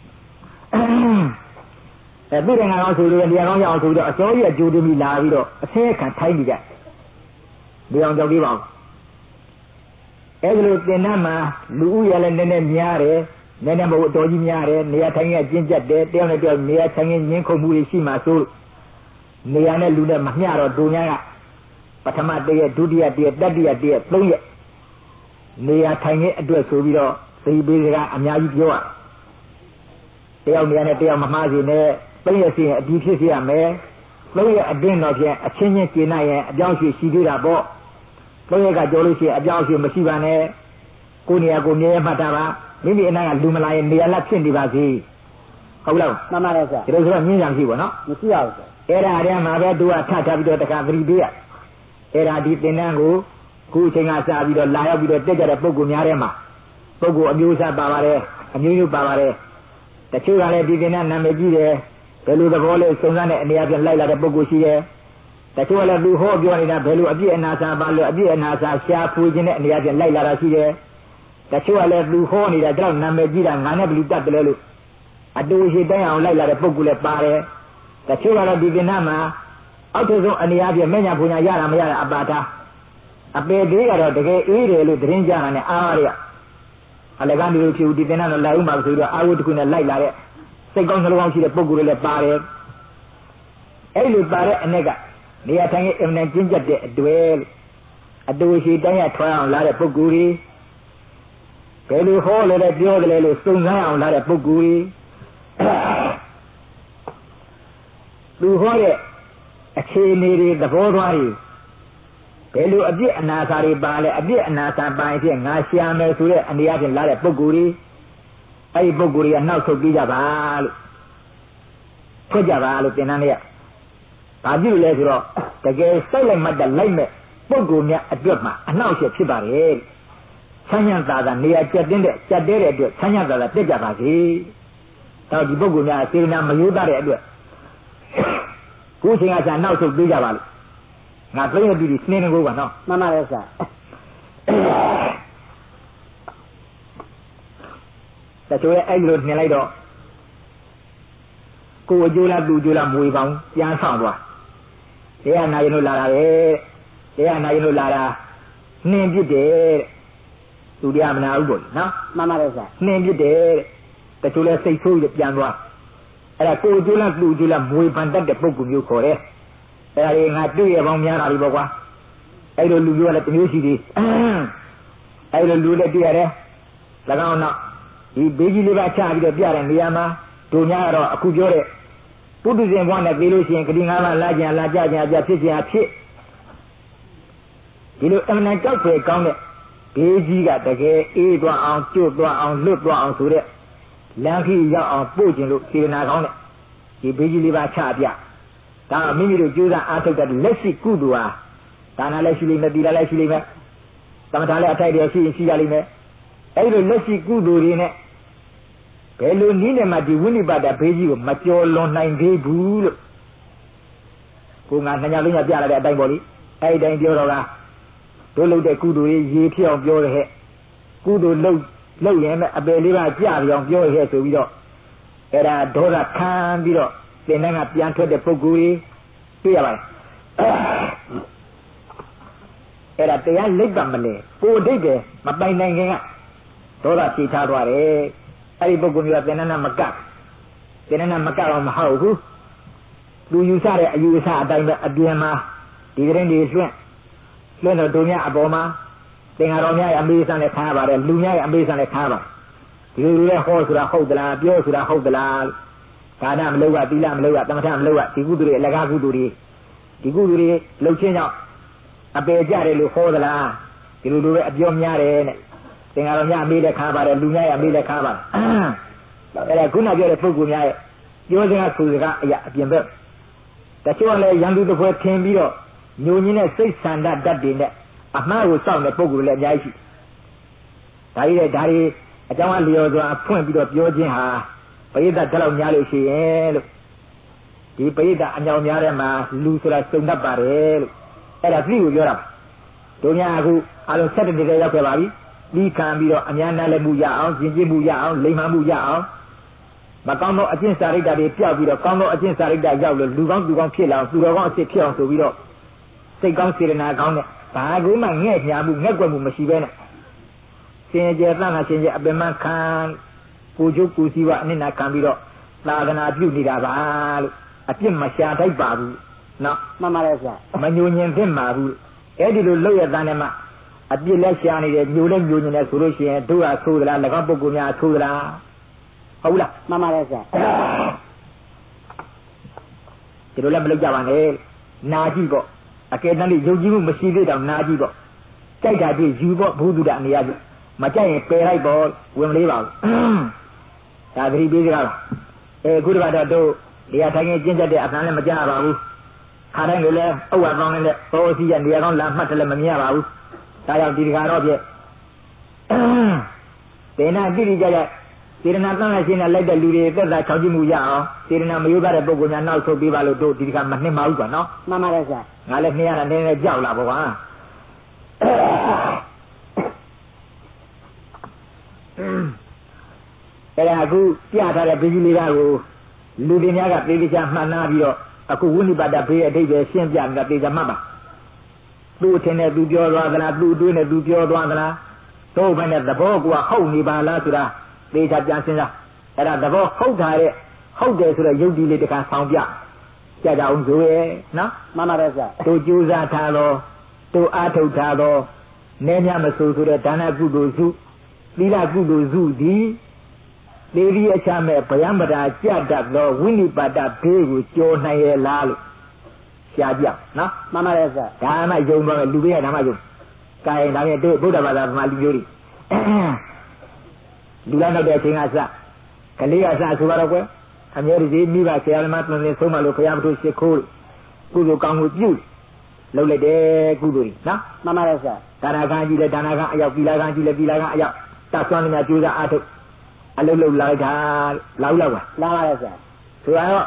အဲပြည်တယ်ငါကောင်းဆိုလို့နေရာကောင်းရအောင်ဆိုပြီးတော့အစိုးရကြိုးတင်ပြီးလာပြီးတော့အဆင်းခံထိုင်းနေကြဒီအောင်ကြောက်သေးပါဦးအဲ့ဒီလိုတင်တန်းမှာလူဦးရလည်းနည်းနည်းများတယ်နည်းနည်းမဟုတ်အတော်ကြီးများတယ်နေရာထိုင်ရကျဉ်ကျက်တယ်တယောက်နဲ့တယောက်နေရာထိုင်ရညင်းခုန်မှုတွေရှိမှဆိုနေရာနဲ့လူနဲ့မမျှတော့ဒုညာကပထမတည့်ရဒုတိယတည့်ရတတိယတည့်ရသုံးရက်နေရာထိုင်ရအတွက်ဆိုပြီးတော့သိပေးစကားအများကြီးပြောရတယောက်နေရာနဲ့တယောက်မမှားစီနဲ့သုံးရက်စီရင်အပြီးဖြစ်စီရမယ်သုံးရက်အတွင်းတော့ဖြင့်အချင်းချင်းကျင်နိုင်ရင်အပြောင်းရွှေ့ရှိသေးတာပေါ့သုံးရက်ကကြောလို့ရှိရင်အပြောင်းရွှေ့မရှိပါနဲ့ကိုနေရာကိုမြဲမှတ်တာပါမိမိအနာကလူမလာရင်နေရာလက်ဖြစ်နေပါစေဟုတ်လားမှန်ပါတယ်ဆရာဒီလိုဆိုတော့မြင်ကြရှိပါနော်မရှိရဘူးအဲ့ဒါအရင်မှာပဲသူကထထပြီးတော့တခါသတိပေးရအဲ့ဒါဒီသင်္นานကိုခုအချိန်ကစပြီးတော့လာရောက်ပြီးတော့တက်ကြတဲ့ပုံကူများထဲမှာပုံကူအမျိုးအစားပါပါတယ်အမျိုးမျိုးပါပါတယ်တချို့ကလည်းဒီသင်္นานနာမည်ကြီးတယ်ဘယ်လိုသဘောလဲစုံစမ်းတဲ့အနေအချင်းလိုက်လာတဲ့ပုံကူရှိတယ်တချို့ကလည်းသူဟောပြောနေတာဘယ်လိုအပြည့်အနာစာပါလို့အပြည့်အနာစာရှားဖွေခြင်းတဲ့အနေအချင်းလိုက်လာတာရှိတယ်တချို့ကလည်းသူဟောနေတာကြောက်နာမည်ကြီးတာငါနဲ့ဘယ်လိုတတ်တယ်လဲလို့အတူရှိတိုင်းအောင်လိုက်လာတဲ့ပုံကူလည်းပါတယ်တချို့ကတော့ဒီသင်္นานမှာအောက်ထဆုံးအနေအချင်းမညာပူညာရတာမရတာအပါတာအပေသေးကတော့တကယ်အေးတယ်လို့သတင်းကြတာနဲ့အားရအလကမျိုးဖြစ်ဦးဒီသင်္นานတော့လိုက်ဦးမှာဆိုတော့အာဝတ္တခုနဲ့လိုက်လာတဲ့စိတ်ကောင်းနှလုံးကောင်းရှိတဲ့ပုံကူတွေလည်းပါတယ်အဲ့လိုပါတဲ့အနေကနေရာထိုင်ရဲ့အမှန်ကျင့်ကြတဲ့အတွေ့အတူရှိတိုင်းရထွားအောင်လာတဲ့ပုဂ္ဂိုလ်ကြီးဘယ်လိုဟောလဲတဲ့ပြောတယ်လို့စုံစမ်းအောင်လာတဲ့ပုဂ္ဂိုလ်ကြီးသူဟောတဲ့အခြေအနေတွေသဘောသွားတွေဘယ်လိုအပြစ်အနာစာတွေပါလဲအပြစ်အနာစာပိုင်းဖြင့်ငါရှာမယ်ဆိုတဲ့အနေအချင်းလာတဲ့ပုဂ္ဂိုလ်ကြီးအဲ့ဒီပုဂ္ဂိုလ်ကြီးကနောက်ဆုတ်ပြေးကြပါလို့ထွက်ကြပါလို့သင်္นานလေးကဘာဖြစ်လို့လဲဆိုတော့တကယ်စိတ်လိုက်မှတ်တဲ့လိုက်မဲ့ပုဂ္ဂိုလ်များအတွက်မှာအနှောက်အယှက်ဖြစ်ပါတယ်ဆန်းညံသာသာနေရာကျက်တင်းတဲ့ကျက်တဲတဲ့အတွက်ဆန်းညံသာသာတက်ကြပါစေတော့ဒီပုဂ္ဂိုလ်များစေတနာမယိုးသားတဲ့အတွက်ခုချိန်ကစားနောက်ဆုတ်ပြေးကြပါလို့ငါသိရပြီစနေနေကိုကနော်မှန်ပါရဲ့ဆရာတချို့ရဲ့အဲ့လိုနှင်လိုက်တော့ကိုအကျိုးလားသူအကျိုးလားမွေပေါင်းပြန်ဆောင်သွားတရားနာရင်လို့လာတာပဲတရားနာရင်လို့လာတာနှင်ပြစ်တယ်သူတရားမနာဘူးပေါ့နော်မှန်ပါတယ်ဆရာနှင်ပြစ်တယ်တချို့လဲစိတ်ဆိုးရပြန်သွားအဲ့ဒါကိုအကျိုးလားသူအကျိုးလားမွေပန်တတ်တဲ့ပုံကူမျိုးခေါ်တယ်အဲ့ဒါကြီးငါတွေ့ရပေါင်းများတာပြီပေါ့ကွာအဲ့လိုလူမျိုးကလည်းတမျိုးရှိသေးအဲ့လိုလူလည်းတွေ့ရတယ်၎င်းတော့ဒီဘေးကြီးလေးပါချပြီးတော့ပြတဲ့နေရာမှာတို့များတော့အခုပြောတဲ့ပုထုဇဉ်ဘဝနဲ့ပြေးလို့ရှိရင်ကတိငါးပါးလာကြလာကြကြကြဖြစ်ကြဖြစ်ဒီလိုအမှန်ကြောက်ဖွယ်ကောင်းတဲ့ဘေးကြီးကတကယ်အေးသွားအောင်ကျွတ်သွားအောင်လွတ်သွားအောင်ဆိုတဲ့လမ်းခီးရောက်အောင်ပို့ခြင်းလို့စေနာကောင်းတဲ့ဒီဘေးကြီးလေးပါချပြဒါမိမိတို့ကြိုးစားအားထုတ်တဲ့လက်ရှိကုသိုလ်ဟာဒါနလည်းရှိလိမ့်မယ်သီလလည်းရှိလိမ့်မယ်သမထလည်းအထိုက်တည်းရှိရင်ရှိရလိမ့်မယ်အဲဒီလိုလက်ရှိကုသိုလ်တွေနဲ့ဘယ်လိုနည်းနဲ့မှဒီဝိနိပါဒဘေးကြီးကိုမကျော်လွန်နိုင်သေးဘူးလို့ကိုငါနှစ်ညလုံးညပြလာတဲ့အတိုင်းပေါ့လေအဲဒီတိုင်းပြောတော့ကတို့လုပ်တဲ့ကုသိုလ်ရေးရေဖြစ်အောင်ပြောရဟဲ့ကုသိုလ်လုပ်လုပ်ရင်အပယ်လေးပါကြပြအောင်ပြောရဟဲ့ဆိုပြီးတော့အဲ့ဒါဒေါသခံပြီးတော့သင်္นานကပြန်ထွက်တဲ့ပုဂ္ဂိုလ်ကြီးတွေ့ရပါတယ်အဲ့ဒါတရားလိပ်ပါမလဲကိုဒိတ်တယ်မပိုင်နိုင်ခင်ကဒေါသဖြေထားသွားတယ်အဲ့ဒီပုဂ္ဂိုလ်မျိုးကသင်္นานမကပ်သင်္นานမကပ်တော့မဟုတ်ဘူးလူယူဆတဲ့အယူအဆအတိုင်းပဲအပြင်မှာဒီကရင်တွေလွှင့်လွှင့်တော့တို့များအပေါ်မှာသင်္ဃာတော်များရဲ့အမေးဆန်းနဲ့ခါရပါတယ်လူများရဲ့အမေးဆန်းနဲ့ခါရပါတယ်ဒီလိုလဲဟောဆိုတာဟုတ်သလားပြောဆိုတာဟုတ်သလားကာဏမလုပ်ရသီလမလုပ်ရသမထမလုပ်ရဒီကုသိုလ်တွေအလကားကုသိုလ်တွေဒီကုသိုလ်တွေလှုပ်ခြင်းကြောင့်အပေကြတယ်လို့ဟောသလားဒီလိုလိုပဲအပြောများတယ်နဲ့သင်္ဃာတော်များအမေးလည်းခါပါတယ်လူများရဲ့အမေးလည်းခါပါတယ်အဲ့ဒါခုနပြောတဲ့ပုဂ္ဂိုလ်များရဲ့ပြောစကားဆိုစကားအရာအပြင်ဘက်တချို့ကလည်းရန်သူတစ်ဖွဲထင်ပြီးတော့ညိုညင်းတဲ့စိတ်ဆန္ဒဓာတ်တွေနဲ့အမှားကိုစောင့်တဲ့ပုဂ္ဂိုလ်တွေလည်းအများကြီးရှိဒါကြီးတဲ့ဒါတွေအကြောင်းအလျော်စွာဖွင့်ပြီးတော့ပြောခြင်းဟာပရိသတ်တလောက်များလို့ရှိရဲ့လို့ဒီပရိသတ်အညောင်များတဲ့မှာလူဆိုတာစုံတတ်ပါတယ်လို့အဲ့ဒါသိကိုပြောတာတို့များအခုအလုံးဆက်တဲ့တည်းရောက်ခဲ့ပါပြီပြီးခံပြီးတော့အများနာလည်းမှုရအောင်ကျင့်ကြံမှုရအောင်လိမ္မာမှုရအောင်မကောင်းသောအကျင့်စာရိတ္တတွေပြောက်ပြီးတော့ကောင်းသောအကျင့်စာရိတ္တရောက်လို့လူကောင်းသူကောင်းဖြစ်လာအောင်သူတော်ကောင်းအစ်ဖြစ်အောင်ဆိုပြီးတော့စိတ်ကောင်းစေတနာကောင်းနဲ့ဘာကူမှငဲ့ညာမှုငဲ့ကွက်မှုမရှိဘဲနဲ့စင်ကြယ်သနာစင်ကြယ်အပင်မခံကိုကျုပ်ကိုစီဝအနစ်နာခံပြီးတော့သာသနာပြုနေတာပါလို့အပြစ်မရှာထိုက်ပါဘူးနော်မှန်ပါတယ်ဆရာမညိုညင်သင့်ပါဘူးအဲ့ဒီလိုလောက်ရတဲ့နဲ့မှအပြစ်လက်ရှာနေတယ်ညိုလက်ညိုညင်တယ်ဆိုလို့ရှိရင်တို့ဟာဆိုးသလား၎င်းပုဂ္ဂိုလ်များဆိုးသလားဟုတ်လားမှန်ပါတယ်ဆရာဒီလိုလည်းမလုပ်ကြပါနဲ့နာကြည့်ပေါ့အကယ်တမ်းယုံကြည်မှုမရှိသေးတော့နာကြည့်ပေါ့ကြိုက်တာကြည့်ယူပေါ့ဘုဒ္ဓအနေရကြမကြိုက်ရင်ပယ်လိုက်ပေါ့ဝင်မလေးပါဘူးဒါသတိပေးကြပါအဲခုတပတ်တော့တို့နေရာထိုင်ရင်ကျင့်တတ်တဲ့အပန်းလည်းမကြပါဘူးခါတိုင်းလည်းအုပ်ဝါကောင်းလည်းဟိုစီရနေရာကောင်းလာမှတ်တယ်လည်းမမြင်ရပါဘူးဒါကြောင့်ဒီတခါတော့ပြည့်ဒေနာတိတိကျကျစေရနာတန်ခါရှင်းတဲ့လိုက်တဲ့လူတွေသက်သာချောင်ကြည့်မှုရအောင်စေရနာမယုသားတဲ့ပုဂ္ဂိုလ်များနောက်ဆုတ်ပေးပါလို့တို့ဒီတခါမနှင်ပါဘူးကွာနော်မှန်ပါတယ်ဆရာငါလည်းနှင်ရတာနည်းနည်းကြောက်လာပေါ့ကွာအဲ့ဒါအခုပြထားတဲ့ပစ္စည်းလေးကိုလူတွေများကသေချာမှန်နာပြီးတော့အခုဝိနိပါဒဘေးအဓိပ္ပာယ်ရှင်းပြနေတာသေချာမှတ်ပါသူ့ထင်တဲ့သူပြောသွားသလားသူ့အတွင်းနဲ့သူပြောသွားသလားတို့ဘယ်နဲ့သဘောကဟုတ်နေပါလားဆိုတာသေချာပြန်စဉ်းစားအဲ့ဒါသဘောဟုတ်တာတဲ့ဟုတ်တယ်ဆိုတော့ယုတ်ဒီလေးတခါဆောင်ပြကြကြအောင်ဆိုရဲနော်မှန်ပါတယ်ဆရာတို့ကြိုးစားထားတော့တို့အားထုတ်ထားတော့နည်းများမဆိုဆိုတဲ့ဒါနကုသိုလ်စုသီလကုသိုလ်စုသည်ဒေဝီအချမဲ့ဗျံပဒါကြတတ်သောဝိနိပါဒဘေးကိုကြော်နိုင်ရဲ့လားလို့ရှားပြနော်မှန်ပါတယ်ဆရာဒါမှယုံတော့လူပေးရဒါမှယုံကာရင်ဒါဖြင့်တို့ဗုဒ္ဓဘာသာမှာလူမျိုးတွေလူလာတော့တဲ့အချိန်ကစကလေးကစဆိုတော့ကွယ်အမျိုးကြီးမိဘဆရာသမားသွန်သင်ဆုံးမလို့ဘုရားမတို့ရှ िख ိုးကုသိုလ်ကောင်းမှုပြုလုပ်လိုက်တယ်ကုသိုလ်ကြီးနော်မှန်ပါတယ်ဆရာဒါနခံကြီးလဲဒါနခံအရောက်သီလခံကြီးလဲသီလခံအရောက်တတ်စွမ်းနေများကြိုးစားအားထုတ်အလုံးလုံးလိုက်တာလောက်လောက်ပါလာပါရဲ့ဆရာဆိုတော့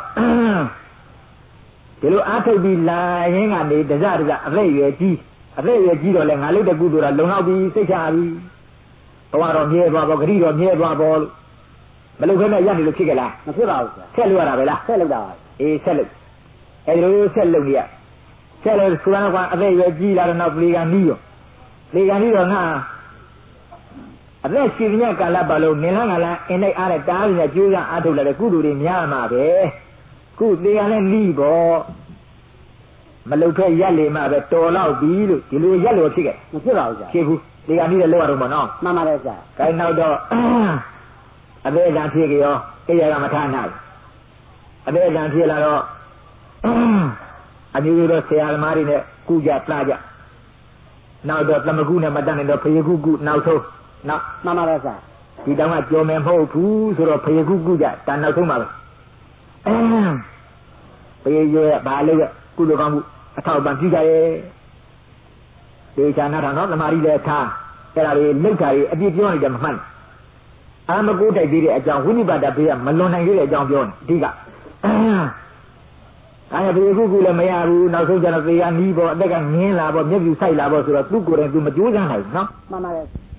ဒီလိုအားထုတ်ပြီးလာရင်းကနေတစတစအသက်ရွယ်ကြီးအသက်ရွယ်ကြီးတော့လဲငါလုပ်တဲ့ကုသိုလ်ကလုံလောက်ပြီးစိတ်ချပြီဘဝတော့မြဲသွားပေါ့ဂရိတော့မြဲသွားပေါ့လို့မလုပ်ခဲနဲ့ရနေလို့ဖြစ်ကြလားမဖြစ်ပါဘူးဆရာဆက်လို့ရတာပဲလားဆက်လို့တာပါအေးဆက်လို့အဲဒီလိုဆက်လို့ရဆက်လို့ဆိုတော့ကအသက်ရွယ်ကြီးလာတော့နောက်လေကန်နီးရောလေကန်နီးတော့ငါအသက်ရှင်ရကာလပါလို့နင်လန်းကလည်းအင်းလိုက်အားနဲ့တားရကျိုးကအားထုတ်လာတဲ့ကုသိုလ်တွေများမှာပဲခုတေကလည်းနီးပေါ့မလုထွက်ရက်လေမှပဲတော်တော့ပြီလို့ဒီလိုရက်လို့ဖြစ်ခဲ့မဖြစ်ပါဘူးဆရာဖြစ်ဘူးတေကနီးလည်းလောက်ရတော့မနော်မှန်ပါတယ်ဆရာခိုင်းနောက်တော့အသေးကံဖြစ်ကြရောတရားကမထားနိုင်အသေးကံဖြစ်လာတော့အမျိုးမျိုးတော့ဆရာသမားတွေနဲ့ကုကြပြကြနောက်တော့သမကုနဲ့မတတ်နိုင်တော့ဖေကုကုနောက်ဆုံးနော်မှန်ပါပါဆရာဒီတောင်ကကြော်မယ်မဟုတ်ဘူးဆိုတော့ဖေကုကုကြဒါနောက်ဆုံးပါပဲဖေရဲ့ဘာလို့ကုသိုလ်ကောင်းမှုအထောက်ပံ့ပြုကြရဲ့ဒေချာနာထောင်နော်သမာဓိလည်းထားအဲ့ဒါတွေလောက်တာတွေအပြည့်ပြောနေတယ်မမှန်အာမကိုတိုက်သေးတဲ့အကြောင်းဝိနိပါဒဘေးကမလွန်နိုင်သေးတဲ့အကြောင်းပြောနေအဓိကအဲဖေကုကုလည်းမရဘူးနောက်ဆုံးကျတော့သေကနီးပေါ်အသက်ကငင်းလာပေါ်မျက်ဖြူဆိုင်လာပေါ်ဆိုတော့သူ့ကိုယ်တိုင်သူမကြိုးစားနိုင်ဘူးနော်မှန်ပါတယ်